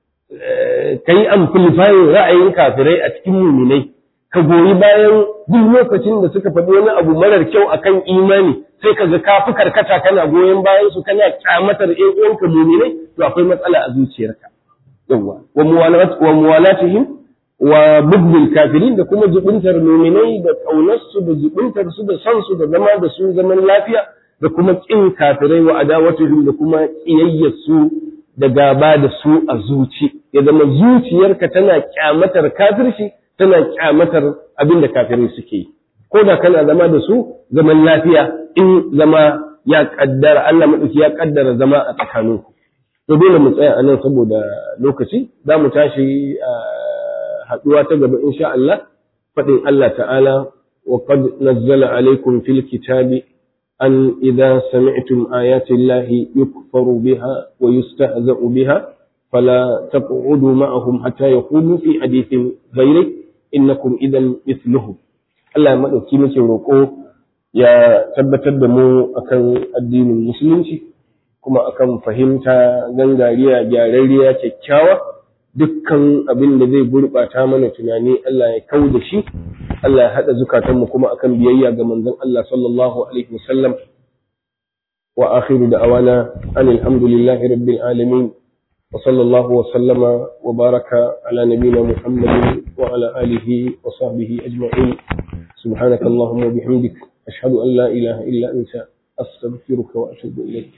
kai amplifying ra'ayin kafirai a cikin mu'minai ka goyi bayan duk lokacin da suka faɗi wani abu marar kyau akan imani sai ka ga ka fi karkata kana goyon bayan su kana kyamatar ƴan uwanka mu'minai to akwai matsala a zuciyarka yawa wa muwalat wa muwalatihim wa bughdil kafirin da kuma jibintar mu'minai da kaunarsu da jibintar su da son su da zama da su zaman lafiya da kuma kin kafirai wa adawatuhum da kuma kiyayyar su da gaba da su a zuci ya zama zuciyarka tana kyamatar kafirci tana kyamatar abin da kafirai suke yi ko da kana zama da su zaman lafiya in zama ya kaddara Allah madauki ya kaddara zama a tsakaninku to dole mu tsaya anan saboda lokaci za mu tashi haduwa ta gaba insha Allah fadin Allah ta'ala wa qad nazzala alaykum fil kitabi an idza sami'tum ayati llahi yukfaru biha wa yustahza'u biha fala taq'udu ma'ahum hatta yaqulu fi hadithin ghayri innakum idan mithluhum Allah ya madauki muke roko ya tabbatar da mu akan addinin musulunci kuma akan fahimta gangariya gyararriya kyakkyawa dukkan abin da zai gurɓata mana tunani Allah ya kau da shi Allah ya haɗa zukatanmu kuma akan biyayya ga manzon Allah sallallahu alaihi wasallam wa akhiru da'awana anil hamdulillahi rabbil alamin wa sallallahu wa sallama wa baraka ala nabiyyina Muhammadin wa ala alihi wa sahbihi ajma'in. سبحانك اللهم وبحمدك أشهد أن لا إله إلا أنت أستغفرك وأتوب إليك.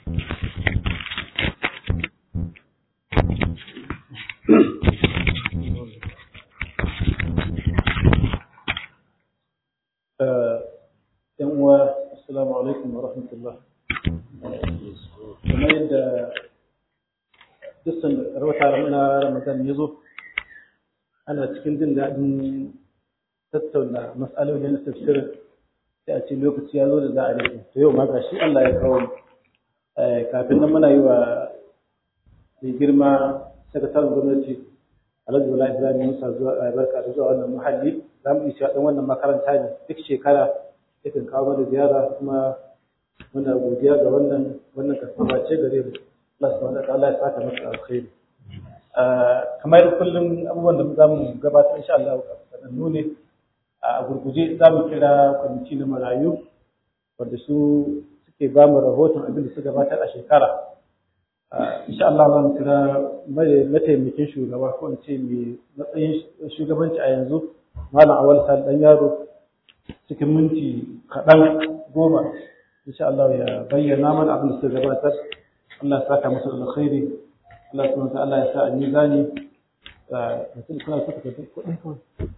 yan uwa assalamu alaikum wa rahmatullah. Kamar yadda dukkan rawata na Ramadan ya zo ana cikin jin daɗin tattauna matsaloli na tafsirin sai a ce lokaci ya zo da za a rike to yau ma gashi Allah ya kawo kafin nan muna yi wa mai girma sakataren gwamnati Alhaji Bala Ibrahim Musa zuwa barka da zuwa wannan muhalli za mu iya dan wannan makaranta ne duk shekara yakan kawo mana ziyara kuma muna godiya ga wannan wannan kasaba ce gare mu Allah subhanahu wa ta'ala ya saka masa alkhairi. Kamar kullum abubuwan da za mu gabatar insha Allah sanannu ne a gurguje za mu kira kwamiti na marayu wanda su suke ba mu rahoton abin da su gabatar a shekara. Insha Allah za mu kira mataimakin shugaba ko in ce mai matsayin shugabanci a yanzu Malam Awal Sani dan yaro cikin minti kaɗan goma insha Allah ya bayyana mana abin da su gabatar. Allah ya saka masa alkhairi. Allah subhanahu wa ta'ala ya sa a mizani mutum kuna so ka tafi kuɗin kawai.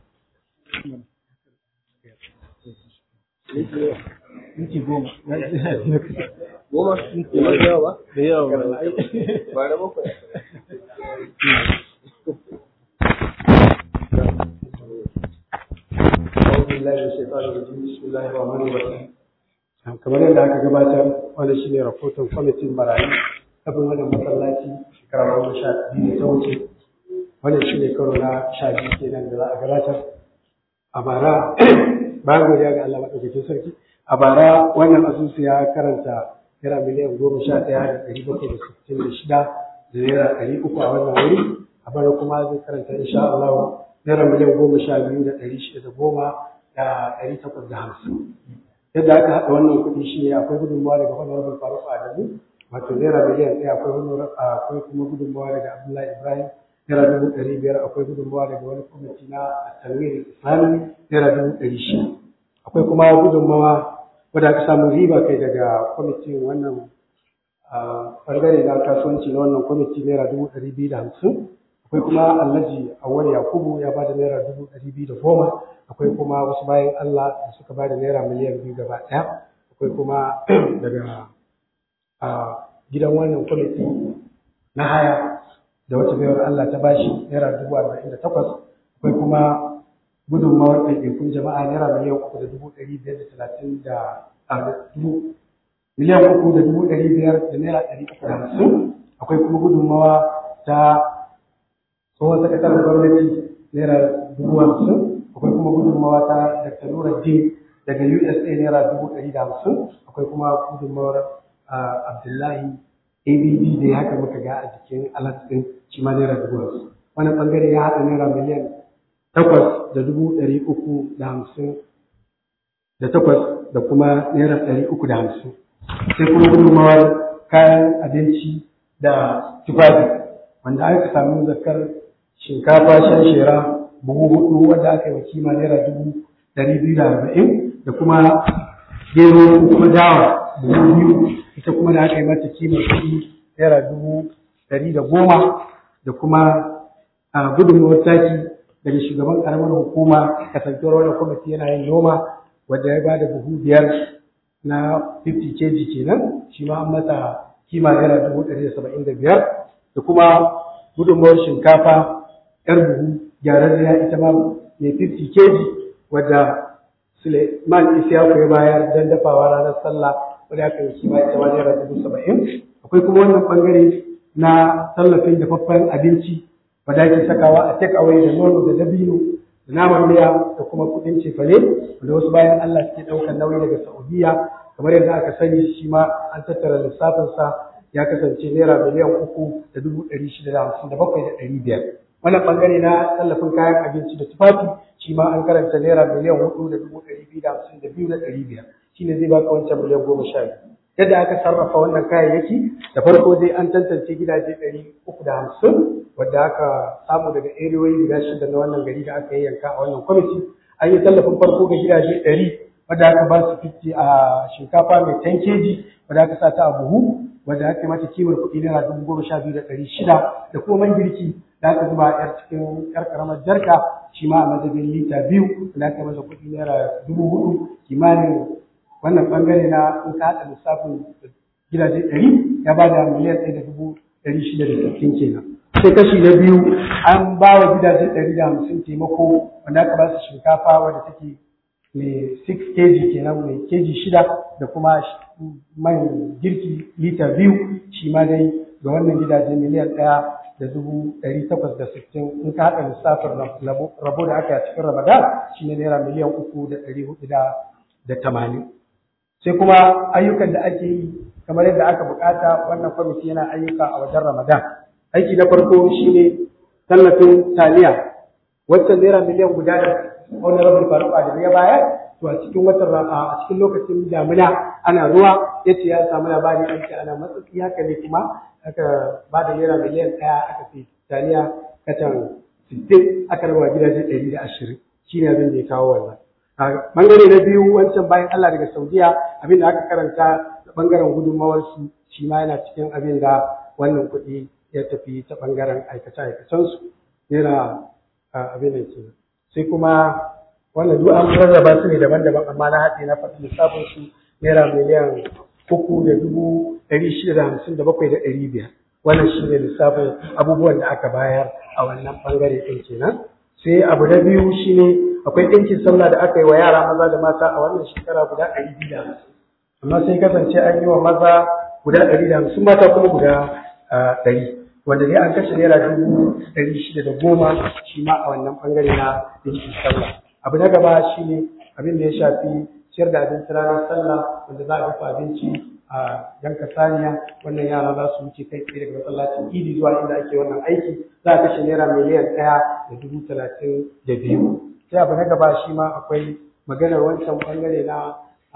Minti goma. Goma? Da yawa? Da yawa. Ba da bakwai. Kamar yadda aka gabatar wanda shi ne rahoton kwamitin marayu kafin wannan masallaci shekara goma sha biyu ta wuce wannan shi ne karo na sha biyu kenan da za a gabatar a bara bayan godiya ga Allah maɗaukakin sarki a bara wannan asusu ya karanta naira miliyan goma sha ɗaya da ɗari bakwai da sittin da shida da naira ɗari uku a wannan wuri a bara kuma zai karanta insha Allah naira miliyan goma sha biyu da ɗari shida da goma da ɗari takwas da hamsin. Yadda aka haɗa wannan kuɗi shi ne akwai gudunmawa daga Honorable Faruk Adamu wato naira miliyan ɗaya akwai akwai kuma gudunmawa daga Abdullahi Ibrahim naira dubu ɗari biyar akwai gudunmawa daga wani kwamiti na Tanwir Islami naira dubu ɗari shida akwai kuma gudunmawa wadda aka samu riba kai daga kwamitin wannan ɓangare na kasuwanci na wannan kwamiti naira dubu ɗari biyu da hamsin akwai kuma Alhaji Awwal Yakubu ya ba da naira dubu ɗari biyu da goma akwai kuma wasu bayan Allah da suka ba da naira miliyan biyu gaba ɗaya akwai kuma daga gidan wannan kwamiti na haya da wata bayar Allah ta bashi naira dubu arba'in da takwas akwai kuma gudunmawar ɗaiɗaikun jama'a naira miliyan uku da dubu ɗari biyar da talatin da dubu miliyan uku da dubu ɗari biyar da naira ɗari uku da hamsin akwai kuma gudunmawa ta tsohon sakataren gwamnati naira dubu hamsin akwai kuma gudunmawa ta Dakta Nuruddin daga U S A naira dubu ɗari da hamsin akwai kuma gudunmawar Abdullahi A B D da ya haka muka ga a jikin alat ɗin shi ma naira dubu hamsin wannan ɓangare ya haɗa naira miliyan takwas da dubu ɗari uku da hamsin da takwas da kuma naira ɗari uku da hamsin sai kuma gudunmawar kayan abinci da tufafi wanda aka samu zakar shinkafa shan shera buhu hudu wanda aka yi wa kima naira dubu ɗari biyu da arba'in da kuma gero kuma dawa buhu biyu ita kuma da aka yi mata kima kuɗi naira dubu ɗari da goma da kuma gudunmawar taki daga shugaban karamar hukuma kasancewar wannan kwamiti yana yin noma wadda ya ba da buhu biyar na fifty kilograms kenan shi ma an mata kima naira dubu ɗari da saba'in da biyar da kuma gudunmawar shinkafa yar buhu gyararriya ita ma mai fifty kilograms wadda Suleiman Isiyaku ya bayar don dafawa ranar sallah wadda aka yi kima ita ma naira dubu saba'in akwai kuma wannan bangare na tallafin dafaffen abinci wadda ake sakawa a take away da nono da dabino da naman miya da kuma kudin cefane wanda wasu bayan Allah suke daukar nauyi daga Saudiya kamar yadda aka sani shi ma an tattara lissafin sa ya kasance naira miliyan uku da dubu ɗari shida da hamsin da bakwai da ɗari biyar wannan bangare na tallafin kayan abinci da tufafi shi ma an karanta naira miliyan hudu da dubu ɗari biyu da hamsin da biyu da ɗari biyar shine zai baka wancan miliyan goma sha biyu yadda aka sarrafa wannan kayayyaki da farko dai an tantance gidaje ɗari uku da hamsin wadda aka samu daga eriyoyi guda shida na wannan gari da aka yi yanka a wannan kwamiti. An yi tallafin farko ga gidaje ɗari wadda aka ba su fifty a shinkafa mai ten keji wadda aka sa ta a buhu wadda aka mata kimar kuɗi naira dubu goma sha biyu da ɗari shida da kuma man girki da aka zuba a yar cikin yar karamar jarka shi ma a madadin lita biyu da aka masa kuɗi naira dubu hudu kimanin wannan bangare na in ka haɗa lissafin gidaje ɗari ya ba da miliyan ɗaya da dubu ɗari shida da sittin kenan. Sai kashi na biyu an ba wa gidaje ɗari da hamsin taimako wanda aka ba su shinkafa wadda take mai six keji kenan mai keji shida da kuma man girki lita biyu shi ma dai ga wannan gidaje miliyan ɗaya da dubu ɗari takwas da sittin in ka haɗa lissafin rabo da aka yi a cikin Ramadan shi ne naira miliyan uku da ɗari hudu da tamanin. Sai kuma ayyukan da ake yi kamar yadda aka bukata wannan kwamiti yana ayyuka a wajen Ramadan. Aiki na farko shine tallafin taliya wacce naira miliyan guda da wani rabin faruwa da ya bayar to a cikin watan a cikin lokacin damina ana ruwa yace ya samu labari an ce ana matsatsi haka ne kuma aka ba da naira miliyan ɗaya aka fi taliya katan sittin aka raba gidaje ɗari da ashirin shine abin da ya kawo wannan. Bangare na biyu wancan bayan Allah daga Saudiya abin da aka karanta da bangaren gudunmawar su shi ma yana cikin abin da wannan kuɗi ya tafi ta bangaren aikace-aikacen su yana abin da ke. Sai kuma wannan duk an rarraba su ne daban-daban amma na haɗe na faɗi lissafin su naira miliyan uku da dubu ɗari shida da hamsin da bakwai da ɗari biyar. Wannan shi ne lissafin abubuwan da aka bayar a wannan bangare ɗin kenan. Sai abu na biyu shi ne akwai ɗinkin sallah da aka yi wa yara maza da mata a wannan shekara guda ɗari biyu da hamsin amma sai kasance an yi wa maza guda ɗari da hamsin mata kuma guda ɗari wanda dai an kashe naira dubu ɗari shida da goma shi ma a wannan ɓangare na ɗinkin sallah. Abu na gaba shi ne abin da ya shafi ciyar da abinci ranar sallah wanda za a dafa abinci a yanka saniya wannan yara za su wuce kai tsaye daga masallacin idi zuwa inda ake wannan aiki za a kashe naira miliyan ɗaya da dubu talatin da biyu. Sai abu na gaba shi ma akwai maganar wancan bangare na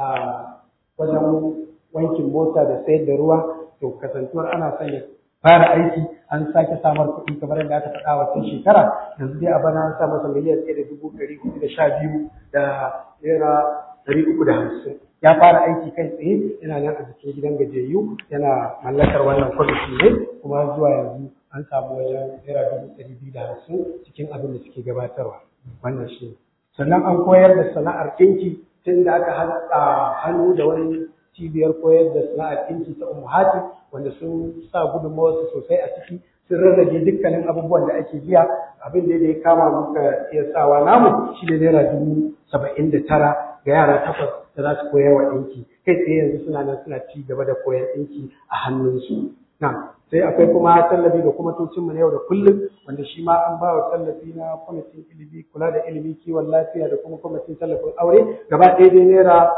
wajen wankin mota da sayar da ruwa to kasantuwar ana son ya fara aiki an sake samar kuɗi kamar yadda aka faɗa wancan shekara yanzu dai a bana an sa masa miliyan ɗaya da dubu ɗari hudu da sha biyu da naira ɗari uku da hamsin ya fara aiki kai tsaye yana nan a jikin gidan gajiyayyu yana mallakar wannan kwamiti ne kuma zuwa yanzu an samu wajen naira dubu ɗari biyu da hamsin cikin abin da suke gabatarwa. Wannan shi sannan an koyar da sana'ar ɗinki tun da aka haɗa hannu da wani cibiyar koyar da sana'ar ɗinki ta Ummuhati wanda sun sa gudunmawarsu sosai a ciki sun rarrage dukkanin abubuwan da ake biya abin da ya kama muka iya sawa namu shi ne naira dubu saba'in da tara ga yara takwas da za su koyar wa ɗinki kai tsaye yanzu suna nan suna ci gaba da koyar ɗinki a hannunsu. Na sai akwai kuma tallafi da kuma tocinmu na yau da kullum wanda shi ma an ba wa tallafi na kwamitin ilimi kula da ilimi kiwon lafiya da kuma kwamitin tallafin aure gaba ɗaya dai naira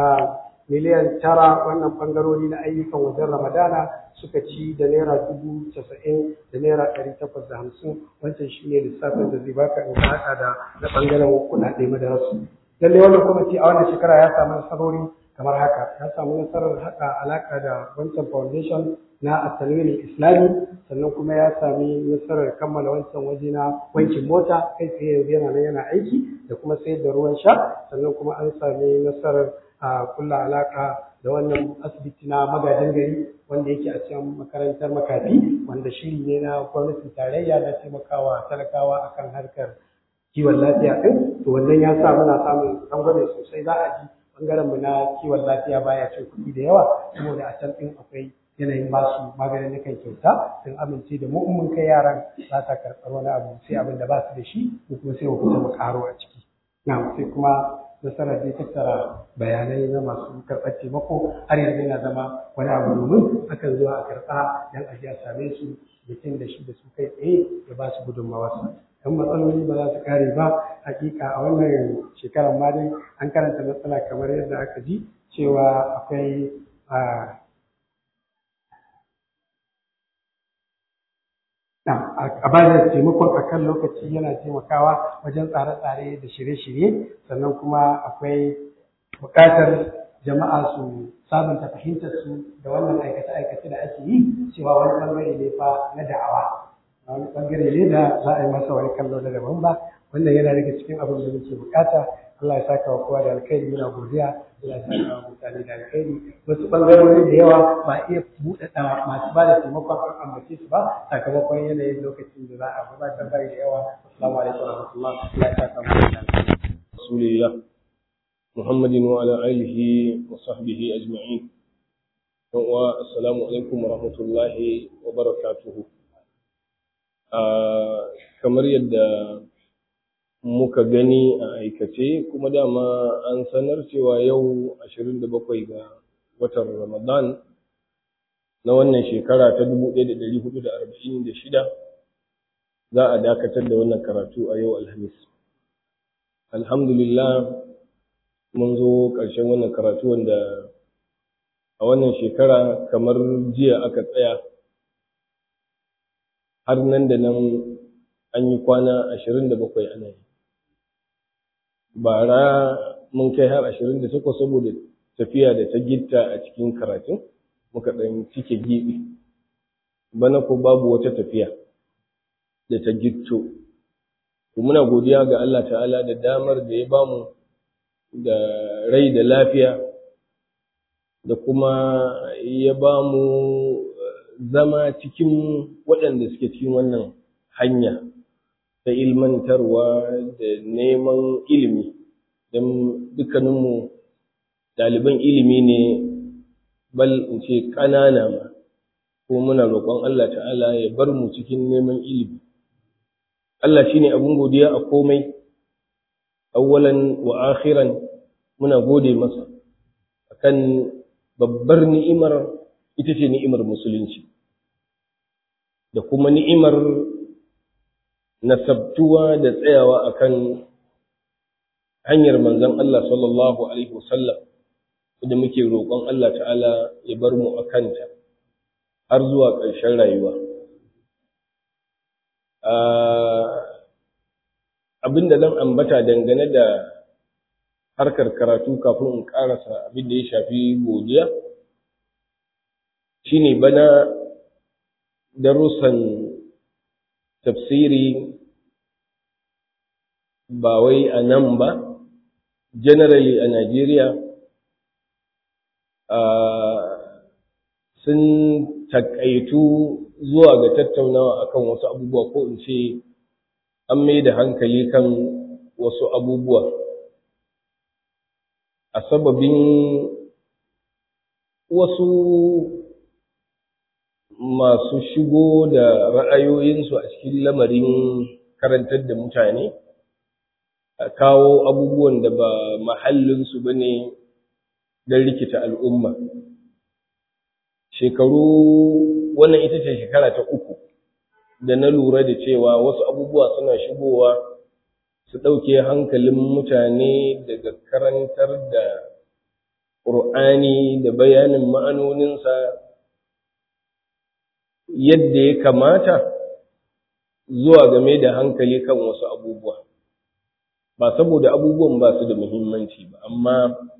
miliyan tara wannan bangarori na ayyukan wajen ramadana suka ci da naira dubu casa'in da naira ɗari takwas da hamsin wancan shi ne lissafin da zai baka in haɗa da na ɓangaren kuɗaɗe madarasu. Lallai wannan kwamiti a wannan shekara ya samu nasarori kamar haka ya samu nasarar haɗa alaƙa da wancan foundation na asalin islami sannan kuma ya sami nasarar kammala wancan waje na wankin mota kai tsaye yanzu yana nan yana aiki da kuma sayar da ruwan sha sannan kuma an sami nasarar a kulla alaka da wannan asibiti na magajin gari wanda yake a cikin makarantar makafi wanda shiri ne na gwamnatin tarayya na taimakawa talakawa akan harkar kiwon lafiya din to wannan ya sa muna samun rangwame sosai za a ji bangaren mu na kiwon lafiya baya cin kuɗi da yawa saboda a can din akwai yanayin ba su maganin kan kyauta sun amince da mu mun kai yaran za ta karɓar wani abu sai abin da ba su da shi ko kuma sai mu fita mu karo a ciki na sai kuma nasarar dai tattara bayanai na masu karɓar taimako har yanzu yana zama wani abu domin akan zuwa a karɓa dan a ji a same su mutum da shi da su kai tsaye ya ba su gudunmawarsa dan matsaloli ba za su kare ba hakika a wannan shekarar ma dai an karanta matsala kamar yadda aka ji cewa akwai a bada taimakon akan lokaci yana taimakawa wajen tsare-tsare da shirye-shirye sannan kuma akwai buƙatar jama'a su sabunta fahimtar su da wannan aikace-aikace da ake yi cewa wani bangare ne fa na da'awa wani bangare ne da za a yi masa wani kallo na daban ba wannan yana daga cikin abin da muke bukata Allah ya saka wa kowa da alkhairi muna godiya Allah ya saka wa mutane da alkhairi wasu bangarori da yawa ba iya buɗaɗa masu ba da taimakon an ambace su ba sakamakon yanayin lokacin da za a gabatar bai da yawa assalamu alaikum wa rahmatullah Allah ya saka mu da rasulillah muhammadin wa ala alihi wa sahbihi ajma'in wa assalamu alaikum wa rahmatullahi wa barakatuhu kamar yadda muka gani a aikace kuma dama an sanar cewa yau ashirin da bakwai ga watan Ramadan na wannan shekara ta dubu ɗaya da ɗari hudu da arba'in da shida za a dakatar da wannan karatu a yau Alhamis. Alhamdulillah mun zo ƙarshen wannan karatu wanda a wannan shekara kamar jiya aka tsaya har nan da nan an yi kwana ashirin da bakwai ana yi. Bara mun kai har ashirin da takwas saboda tafiya da ta gitta a cikin karatun muka ɗan cike gibi. Bana ko babu wata tafiya da ta gitto. Muna godiya ga Allah ta'ala da damar da ya bamu da rai da lafiya da kuma ya bamu zama cikin waɗanda suke cikin wannan hanya ta ilmantarwa da neman ilimi don dukkaninmu ɗaliban ilimi ne bal in ce ƙanana ma ko muna roƙon Allah ta'ala ya bar mu cikin neman ilimi. Allah shi ne abin godiya a komai, awwalan wa akhiran muna gode masa akan babbar ni'imar ita ce ni'imar musulunci da kuma ni'imar nasabtuwa da tsayawa akan hanyar manzon Allah sallallahu alaihi wasallam da muke roƙon Allah ta'ala ya bar mu akanta har zuwa ƙarshen rayuwa. Abinda zan ambata dangane da harkar karatu kafin in ƙarasa abin da ya shafi godiya shine bana darussan tafsiri ba wai a nan ba generally a Najeriya sun takaitu zuwa ga tattaunawa akan wasu abubuwa ko in ce an mai da hankali kan wasu abubuwa a sababin wasu masu shigo da ra'ayoyinsu a cikin lamarin karantar da mutane a kawo abubuwan da ba mahallinsu ba ne don rikita al'umma. Shekaru wannan ita ce shekara ta uku da na lura da cewa wasu abubuwa suna shigowa su ɗauke hankalin mutane daga karantar da ƙur'ani da bayanin ma'anoninsa yadda ya kamata zuwa game da hankali kan wasu abubuwa. Ba saboda abubuwan ba su da muhimmanci ba, amma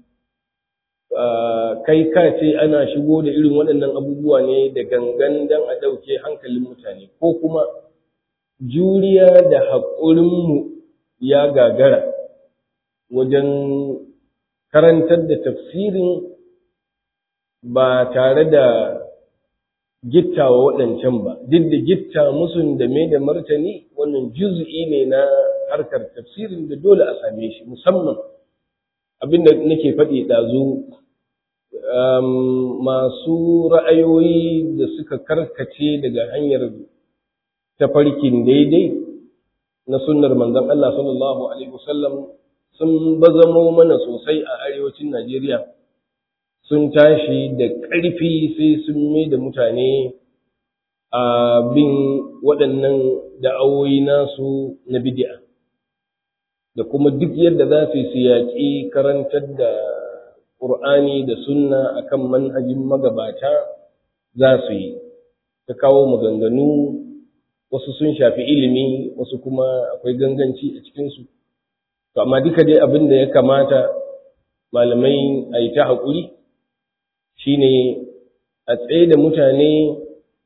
kai ka ce ana shigo da irin waɗannan abubuwa ne da gangan don a ɗauke hankalin mutane, ko kuma juriya da haƙurinmu ya gagara wajen karantar da tafsirin ba tare da gittawa waɗancan ba, duk da gitta musun da mai da martani wannan juz'i ne na harkar tafsirin da dole a same shi, musamman abinda nake faɗi ɗazu masu ra'ayoyi da suka karkace daga hanyar tafarkin daidai na sunnar manzon Allah sallallahu alaihi wasallam sun bazamo mana sosai a arewacin Najeriya, sun tashi da ƙarfi sai sun mai da mutane a bin waɗannan da'awoyi nasu na bid'a da kuma duk yadda za su yi yaƙi karantar da Ƙur'ani da sunna akan manhajin magabata za su yi, ta kawo maganganu wasu sun shafi ilimi wasu kuma akwai ganganci a cikinsu. To amma duka dai abin da ya kamata malamai a yi ta haƙuri shine a tsaye da mutane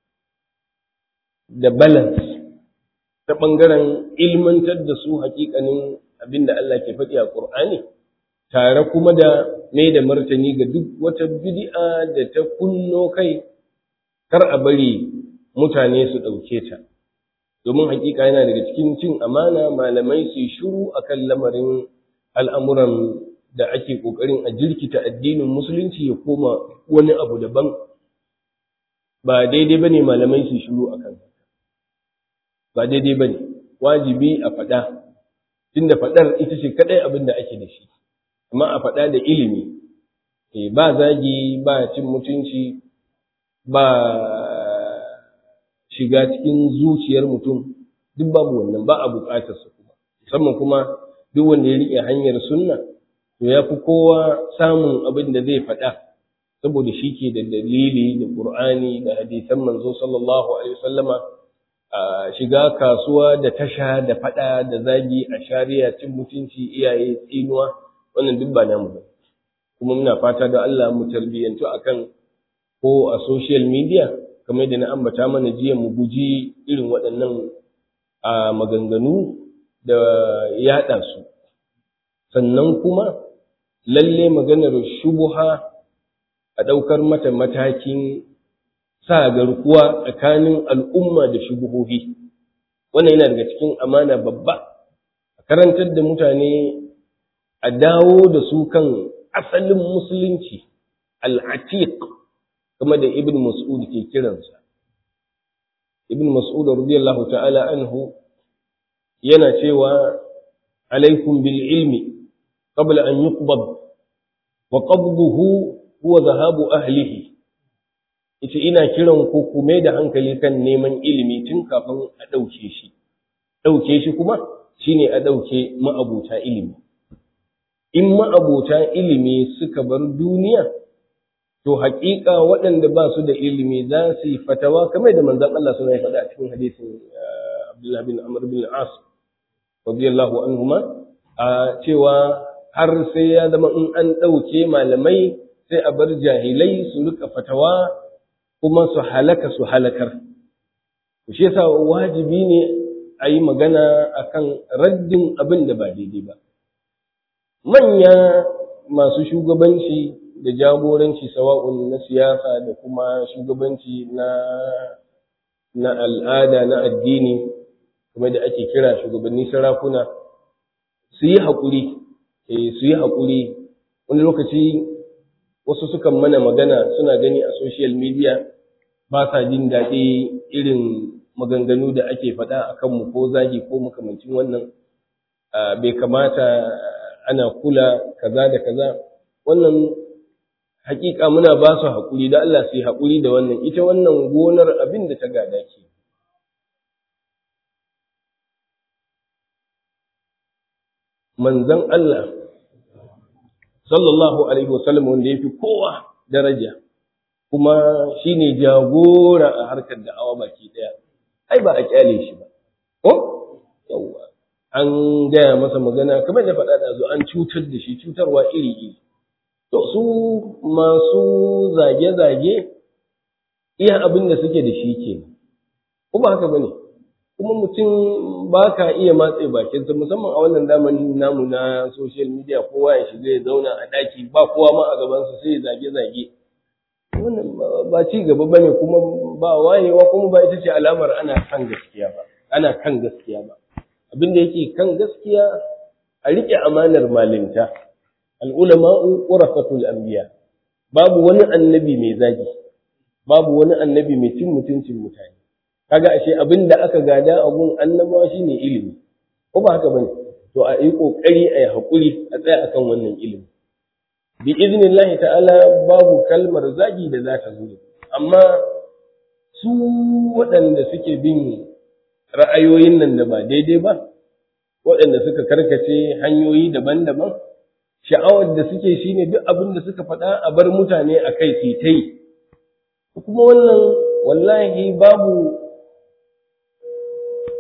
da balance ta ɓangaren ilmantar da su haƙiƙanin abin da Allah ke faɗi a ƙur'ani, tare kuma da mai da martani ga duk wata bid'a da ta kunno kai, kar a bari mutane su ɗauke ta. Domin haƙiƙa yana daga cikin cin amana malamai su yi shiru akan lamarin al'amuran da ake ƙoƙarin a jirkita addinin musulunci ya koma wani abu daban. Ba daidai ba ne malamai su yi shiru akan ba daidai ba ne, wajibi a faɗa, tunda faɗar ita ce kaɗai abin da ake da shi, amma a faɗa da ilimi, e, ba zagi, ba cin mutunci, ba shiga cikin zuciyar mutum, duk babu wannan, ba a buƙatar su kuma, musamman kuma duk wanda ya riƙe hanyar sunna, to ya fi kowa samun abin da zai faɗa, saboda shi ke da dalili da Ƙur'ani da hadisan manzo sallallahu alaihi wasallama. A shiga kasuwa da tasha da fada da zagi a shari'a cin mutunci iyaye tsinuwa wannan duk ba namu ba, kuma muna fata da Allah mu tarbiyyantu akan ko a social media kamar da na ambata mana jiya mu guji irin waɗannan a maganganu da yaɗa su. Sannan kuma lalle maganar shubuha a ɗaukar mata matakin sa garkuwa tsakanin al'umma da shubuhohi, wannan yana daga cikin amana babba, a karantar da mutane a dawo da su kan asalin musulunci al'atiq kuma da ibn Mas'ud ke kiransa. Ibn Mas'ud radiyallahu ta'ala anhu yana cewa alaikum bil ilmi qabla an yuqbad wa qabduhu huwa dhahabu ahlihi. Ita ina kiran ku ku mai da hankali kan neman ilimi tun kafin a ɗauke shi, ɗauke shi kuma shine a ɗauke ma'abuta ilimi. In ma'abuta ilimi suka bar duniya, to haƙiƙa waɗanda ba su da ilimi za su yi fatawa kamar da manzon Allah suna yi faɗa a cikin hadisin Abdullah bin Amr bin As radiyallahu anhuma, a cewa har sai ya zama in an ɗauke malamai sai a bar jahilai su rika fatawa kuma su halaka su halakar. Shi yasa wajibi ne a yi magana akan raddin abin da ba daidai ba. Manya masu shugabanci da jagoranci sawa'un na siyasa da kuma shugabanci na na al'ada na addini kuma da ake kira shugabanni sarakuna su yi haƙuri, eh su yi haƙuri. Wani lokaci wasu sukan mana magana suna gani a social media ba sa jin daɗi irin maganganu da ake faɗa a kanmu ko zagi ko makamancin wannan, bai kamata ana kula kaza da kaza. Wannan hakika muna ba su haƙuri da Allah su yi haƙuri da wannan, ita wannan gonar abin da ta gada ke. Manzon Allah sallallahu alaihi wasallam wanda ya fi kowa daraja kuma shine jagora a harkar da'awa baki daya, ai ba a kyale shi ba ko yawa an gaya masa magana kamar da faɗa da zo an cutar da shi cutarwa iri iri. To su masu zage-zage iya abin da suke da shi ke, kuma haka bane, kuma mutum ba ka iya matse bakinsa musamman a wannan zamanin namu na social media. Kowa ya shiga ya zauna a daki ba kowa ma a gabansa sai ya zage-zage, wannan ba ci gaba bane kuma ba wayewa, kuma ba ita ce alamar ana kan gaskiya ba, ana kan gaskiya ba. Abin da yake kan gaskiya a rike amanar malinta. Al'ulama'u warasatul anbiya, babu wani annabi mai zagi, babu wani annabi mai cin mutuncin mutane. Kaga ashe abin da aka gada a gun annabawa shine ilimi, ko ba haka bane? To a yi kokari a yi hakuri a tsaya akan wannan ilimi. Bi iznillahi ta'ala babu kalmar zagi da za ta zo, amma su waɗanda suke bin ra'ayoyin nan da ba daidai ba, waɗanda suka karkace hanyoyi daban-daban, sha'awar da suke shine duk abin da suka faɗa a bar mutane a kai su ta yi. Kuma wannan wallahi babu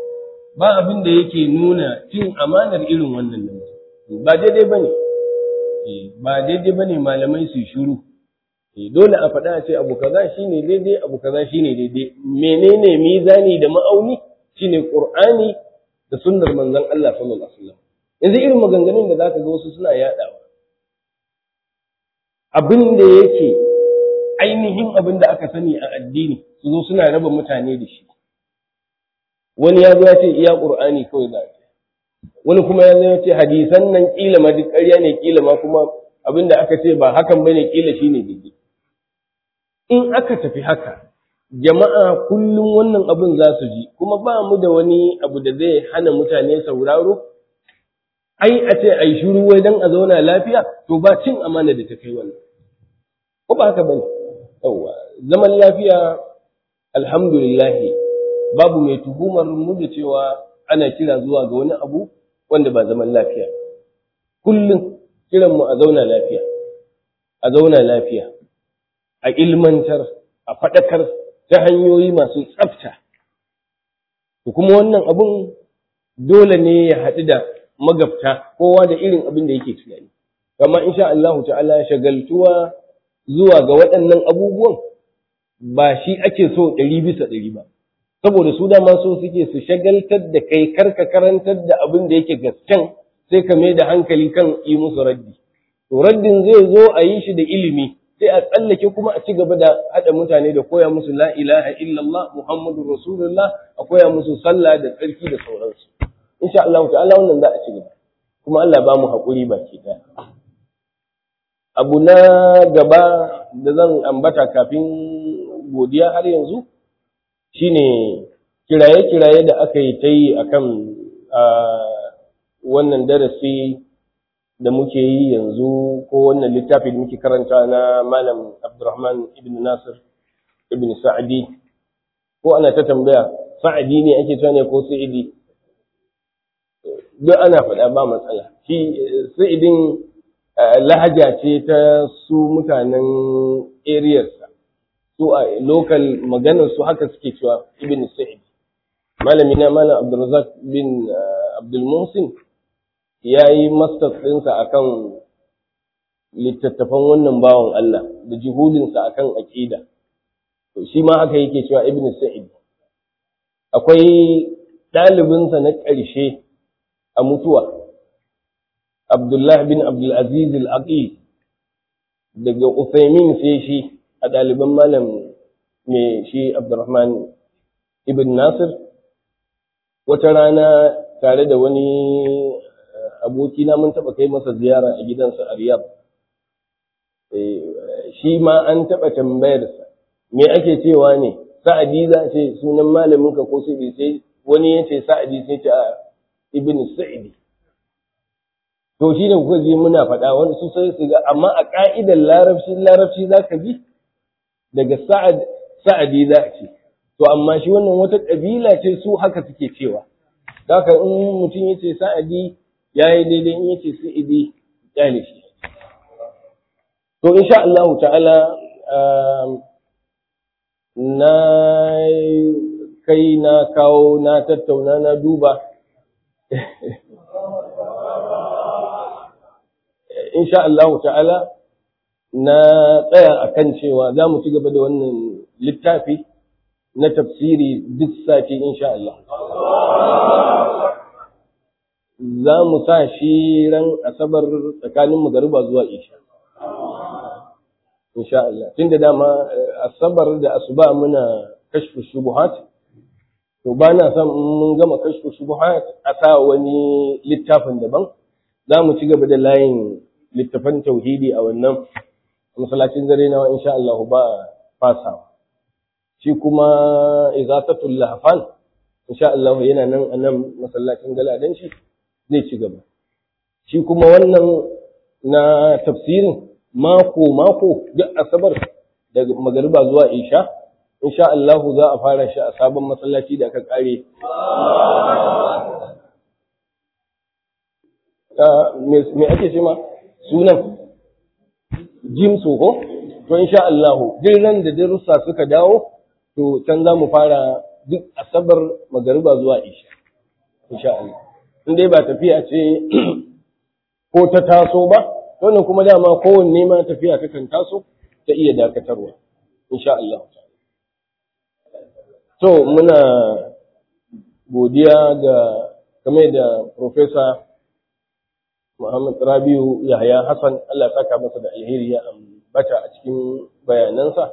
ba abin da yake nuna cin amanar irin wannan nan, ba daidai ba ne. ba daidai bane malamai su shiru dole a faɗa a ce abu kaza shine daidai abu kaza shine daidai menene mizani da ma'auni shine Qur'ani da sunnar manzon Allah sallallahu alaihi wasallam yanzu irin maganganun da zaka ga wasu suna yadawa abin da yake ainihin abin da aka sani a addini su zo suna raba mutane da shi wani ya zo ya ce iya Qur'ani kawai da wani kuma ya zo ya ce hadisan nan kila ma duk ƙarya ne kila ma kuma abin da aka ce ba hakan bane kila shine daidai in aka tafi haka jama'a kullum wannan abin za su ji kuma ba mu da wani abu da zai hana mutane sauraro ai a ce ai shiru wai dan a zauna lafiya to ba cin amana da ta kai wannan ko ba haka bane yawa zaman lafiya alhamdulillah babu mai tuhumar mu da cewa ana kira zuwa ga wani abu wanda ba zaman lafiya kullum kiran mu a zauna lafiya a zauna lafiya a ilmantar a faɗakar ta hanyoyi masu tsafta to kuma wannan abun dole ne ya haɗu da magabta kowa da irin abin da yake tunani amma insha Allah ta'ala shagaltuwa zuwa ga waɗannan abubuwan ba shi ake so ɗari bisa ɗari ba saboda su dama so suke su shagaltar da kai karka karantar da abin da yake gasken sai ka mai da hankali kan yi musu raddi to raddin zai zo a yi shi da ilimi sai a tsallake kuma a ci gaba da haɗa mutane da koya musu la ilaha illallah muhammadur rasulullah a koya musu sallah da tsarki da sauransu insha Allah ta'ala wannan za a ci gaba kuma Allah ba mu haƙuri baki ɗaya abu na gaba da zan ambata kafin godiya har yanzu shine kiraye-kiraye da aka yi ta yi akan wannan darasi da muke yi yanzu ko wannan littafi da muke karanta na Malam Abdurrahman ibn Nasir ibn Sa'di ko ana ta tambaya Sa'di ne ake cewa ne ko Sa'idi duk ana faɗa ba matsala shi Sa'idin lahaja ce ta su mutanen areas su a local maganar su haka suke cewa ibn Sa'id malami na Malam Abdurrazzaq bin Abdul Muhsin ya yi masters ɗinsa a kan littattafan wannan bawan Allah da juhudinsa a kan aƙida. To, shi ma haka yake cewa Ibn Sa'id. Akwai ɗalibinsa na ƙarshe a mutuwa, Abdullah bin Abdulaziz al-Aqil, daga Uthaymin sai shi a ɗaliban malam mai shi Abdurrahman Ibn Nasir. Wata rana tare da wani abokina mun taɓa kai masa ziyara a gidansa a Riyadh. Shi ma an taɓa tambayarsa, me ake cewa ne, Sa'adi za ce sunan malaminka ko sai sai wani ya ce Sa'adi sai ce a Ibn Sa'idi. To shi ne kuka ji muna faɗa wani su sai su ga, amma a ƙa'idar larabci larabci za ka bi daga Sa'ad Sa'adi za ce. To amma shi wannan wata ƙabila ce su haka suke cewa. Haka in mutum ya ce Sa'adi ya yi daidai in yace sai idi kyale shi to insha Allah ta'ala na kai na kawo na tattauna na duba insha Allah ta'ala na tsaya akan cewa za mu ci gaba da wannan littafi na tafsiri duk sati insha Allah za mu sa shi ran asabar tsakanin magariba zuwa isha insha Allah tunda dama asabar da asuba muna kashfu shubuhat to ba na son mun gama kashfu shubuhat a sa wani littafin daban za mu ci gaba da layin littafan tauhidi a wannan masallacin zare nawa insha Allah ba fasa shi kuma izatul lahfan insha Allah yana nan a nan masallacin galadan shi zai ci gaba shi kuma wannan na tafsirin mako mako duk asabar daga magariba zuwa isha insha Allah za a fara shi a sabon masallaci da aka kare me ake ce ma sunan jimso ko to insha Allah duk ran da darussa suka dawo to can za mu fara duk asabar magariba zuwa isha insha Allah in dai ba tafiya ce ko ta taso ba wannan kuma dama kowanne ma tafiya ta kan taso ta iya dakatarwa insha Allah. To muna godiya ga kamar da Professor Muhammad Rabiu Yahaya Hassan, Allah ya saka masa da alheri ya ambata a cikin bayanansa.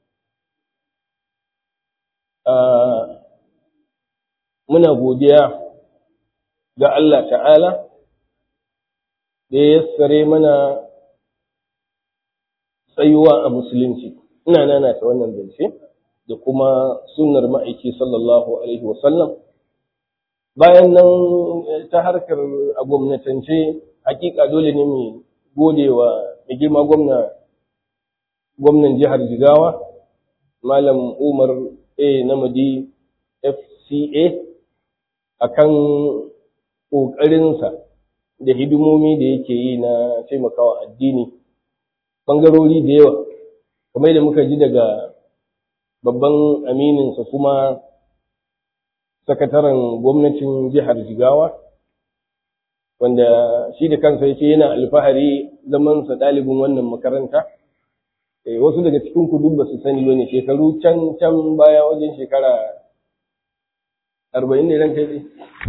Muna godiya ga Allah ta'ala da ya yassare mana tsayuwa a musulunci. Ina nana ta wannan zance da kuma sunnar ma'aiki sallallahu alaihi wasallam. Bayan nan ta harkar a gwamnatance, hakika dole ne mu gode wa mai girma gwamna gwamnan jihar Jigawa, Malam Umar A. Namadi F C A, akan ƙoƙarinsa da hidimomi da yake yi na taimakawa addini ɓangarori da yawa, kamar da muka ji daga babban amininsa kuma sakataren gwamnatin jihar Jigawa, wanda shi da kansa yake yana alfahari zamansa ɗalibin wannan makaranta. E, wasu daga cikin ku duk ba su sani bane, shekaru can can baya wajen shekara arba'in ne ran kai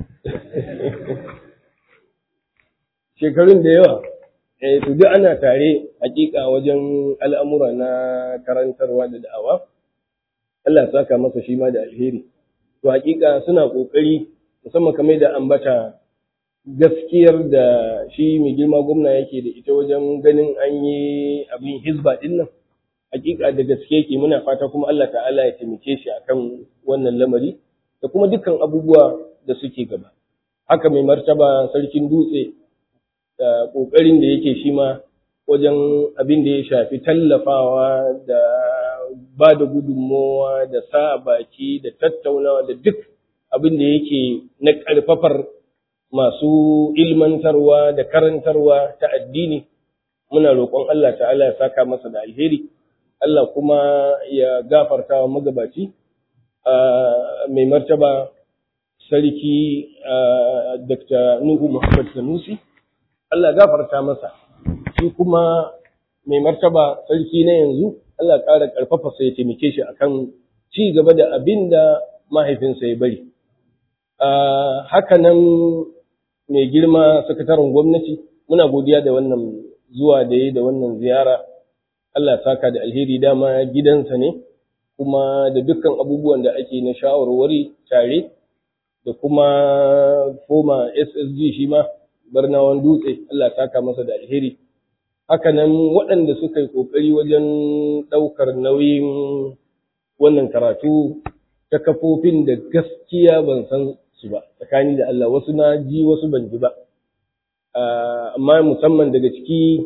shekarun da yawa, e, to duk ana tare hakika wajen al'amura na karantarwa da da'awa. Allah ya saka masa shi ma da alheri. To hakika suna kokari, musamman kamar da ambata gaskiyar da shi mai girma gwamna yake da ita wajen ganin an yi abin hizba din nan, hakika da gaske yake. Muna fata kuma Allah ta'ala ya taimake shi akan wannan lamari da kuma dukkan abubuwa da suke gaba. Haka mai martaba sarkin dutse da kokarin da yake shi ma wajen abin da ya shafi tallafawa da ba da gudunmowa da sa baki da tattaunawa da duk abin da yake na ƙarfafar masu ilmantarwa da karantarwa ta addini. Muna roƙon Allah ta'ala ya saka masa da alheri, Allah kuma ya gafarta wa magabaci mai martaba sarki Doctor Nuhu Muhammad Sanusi, Allah gafarta masa. Shi kuma mai martaba sarki na yanzu, Allah ƙara ƙarfafa sai ya taimake shi akan ci gaba da abin da mahaifinsa ya bari. Haka nan mai girma sakataren gwamnati, muna godiya da wannan zuwa da ya da wannan ziyara. Allah saka da alheri, dama gidansa ne, kuma da dukkan abubuwan da ake na shawarwari tare, da kuma koma S S G shi ma Barnawan Dutse, Allah saka masa da alheri. Haka nan waɗanda suka yi ƙoƙari wajen ɗaukar nauyin wannan karatu ta kafofin da gaskiya ban san su ba, tsakani da Allah, wasu na ji wasu ban ji ba. Amma musamman daga ciki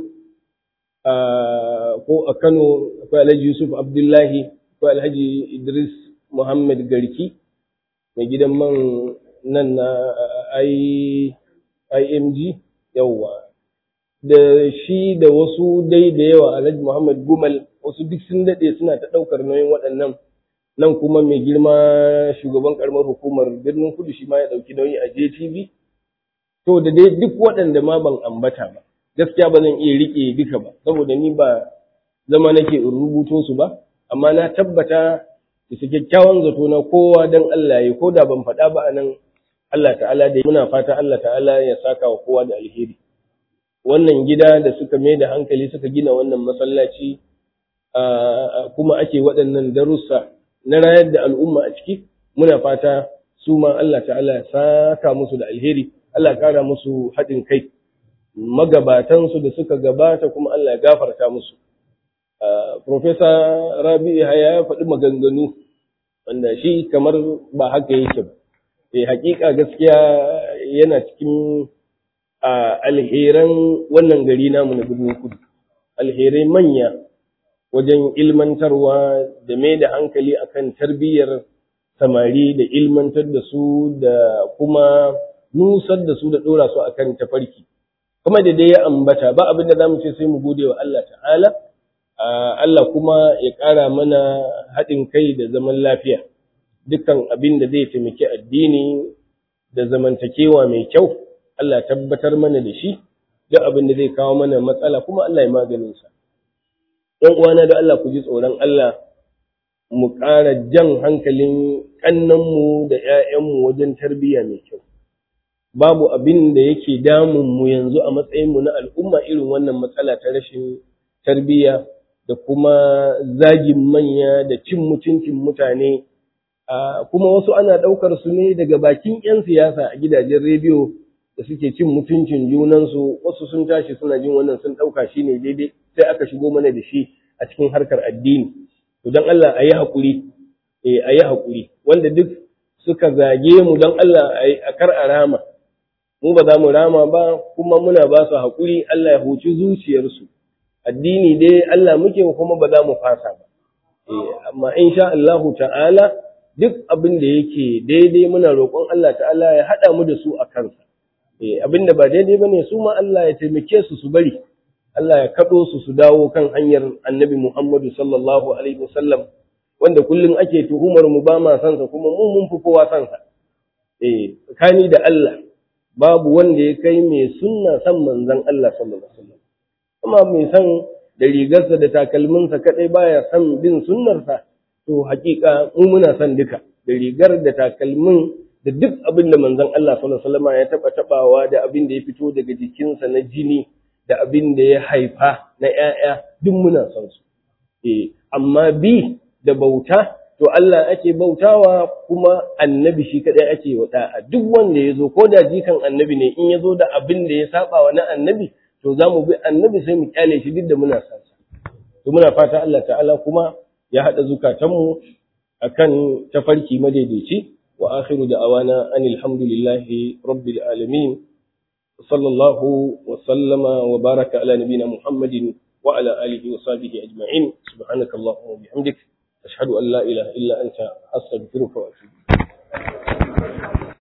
ko a Kano akwai Alhaji Yusuf Abdullahi, akwai Alhaji Idris Muhammad Garki, mai gidan man nan na I M G, yawwa. Da shi da wasu dai da yawa, Alhaji Muhammad Gumal, wasu duk sun daɗe suna ta ɗaukar nauyin waɗannan. Nan kuma mai girma shugaban ƙaramar hukumar Birnin Kudu shi ma ya ɗauki nauyi a J T V. To da dai duk waɗanda ma ban ambata ba, gaskiya ba zan iya riƙe duka ba, saboda ni ba zama nake in rubuto su ba, amma na tabbata bisa kyakkyawan zato na kowa dan Allah ya, ko da ban faɗa ba a nan, Allah ta'ala da muna fata Allah ta'ala ya saka wa kowa da alheri. Wannan gida da suka mai da hankali suka gina wannan masallaci, kuma ake waɗannan darussa na rayar da al'umma a ciki, muna fata su ma Allah ta'ala ya saka musu da alheri, Allah kara musu haɗin kai, magabatansu da suka gabata kuma Allah ya gafarta musu. Profesa Rabi Yahaya ya faɗi maganganu wanda shi kamar ba haka yake ba. Eh, hakika gaskiya yana cikin alheran wannan gari namu na Birnin Kudu, alherai manya wajen ilmantarwa da mai da hankali akan tarbiyyar samari da ilmantar da su da kuma nusar da su da ɗora su akan tafarki. Kuma da dai ya ambata ba abin da za mu ce sai mu gode wa Allah ta'ala, Allah kuma ya ƙara mana haɗin kai da zaman lafiya. Dukkan abin da zai taimaki addini da zamantakewa mai kyau, Allah tabbatar mana da shi duk abin da zai kawo mana matsala kuma Allah ya maganin sa. Ɗan uwana da Allah ku ji tsoron Allah, mu ƙara jan hankalin ƙannanmu da ‘ya'yanmu wajen tarbiyya mai kyau. Babu abin da yake damun mu yanzu a matsayinmu na al'umma irin wannan matsala ta rashin tarbiyya da kuma zagin manya da cin mutuncin mutane. Kuma wasu ana ɗaukar su ne daga bakin ‘yan siyasa a gidajen rediyo da suke cin mutuncin junansu, wasu sun tashi suna jin wannan sun ɗauka shi ne daidai, sai aka shigo mana da shi a cikin harkar addini. To don Allah a yi haƙuri, a yi haƙuri, wanda duk suka zage mu don Allah a kar a rama, mu ba za mu rama ba, kuma muna ba su haƙuri, Allah ya huci zuciyarsu. Addini dai Allah muke kuma ba za mu fasa ba. Amma in sha Allahu ta'ala duk abin da yake daidai muna roƙon Allah ta'ala ya haɗa mu da su a kansa. Abin da ba daidai ba ne su ma Allah ya taimake su su bari. Allah ya kaɗo su su dawo kan hanyar annabi Muhammadu sallallahu Alaihi wasallam, wanda kullum ake tuhumar mu ba ma sansa kuma mu mun fi kowa sansa. Eh, tsakani da Allah, babu wanda ya kai mai sunna san manzon Allah sallallahu Alaihi wasallam. Amma mai san da rigarsa da takalminsa kaɗai baya san bin sunnarsa, to hakika mu muna san duka, da rigar da takalmin da duk abin da manzon Allah sallallahu Alaihi wasallam ya taɓa taɓawa da abin da ya fito daga jikinsa na jini. Da abin da ya haifa na ‘ya'ya duk muna son su. Eh, amma bi da bauta, to Allah ake bautawa kuma annabi shi kaɗai ake wa ɗa'a. Duk wanda ya zo, ko da jikan annabi ne, in ya zo da abin da ya saba wa na annabi, to za mu bi annabi sai mu kyale shi duk da muna son sa. To muna fata Allah ta'ala kuma ya haɗa zukatanmu a kan tafarki madaidaici, wa akhiru da awana anil hamdulillahi rabbil alamin. صلى الله وسلم وبارك على نبينا محمد وعلى آله وصحبه أجمعين. سبحانك اللهم وبحمدك أشهد أن لا إله إلا أنت أستغفرك وأتوب إليك.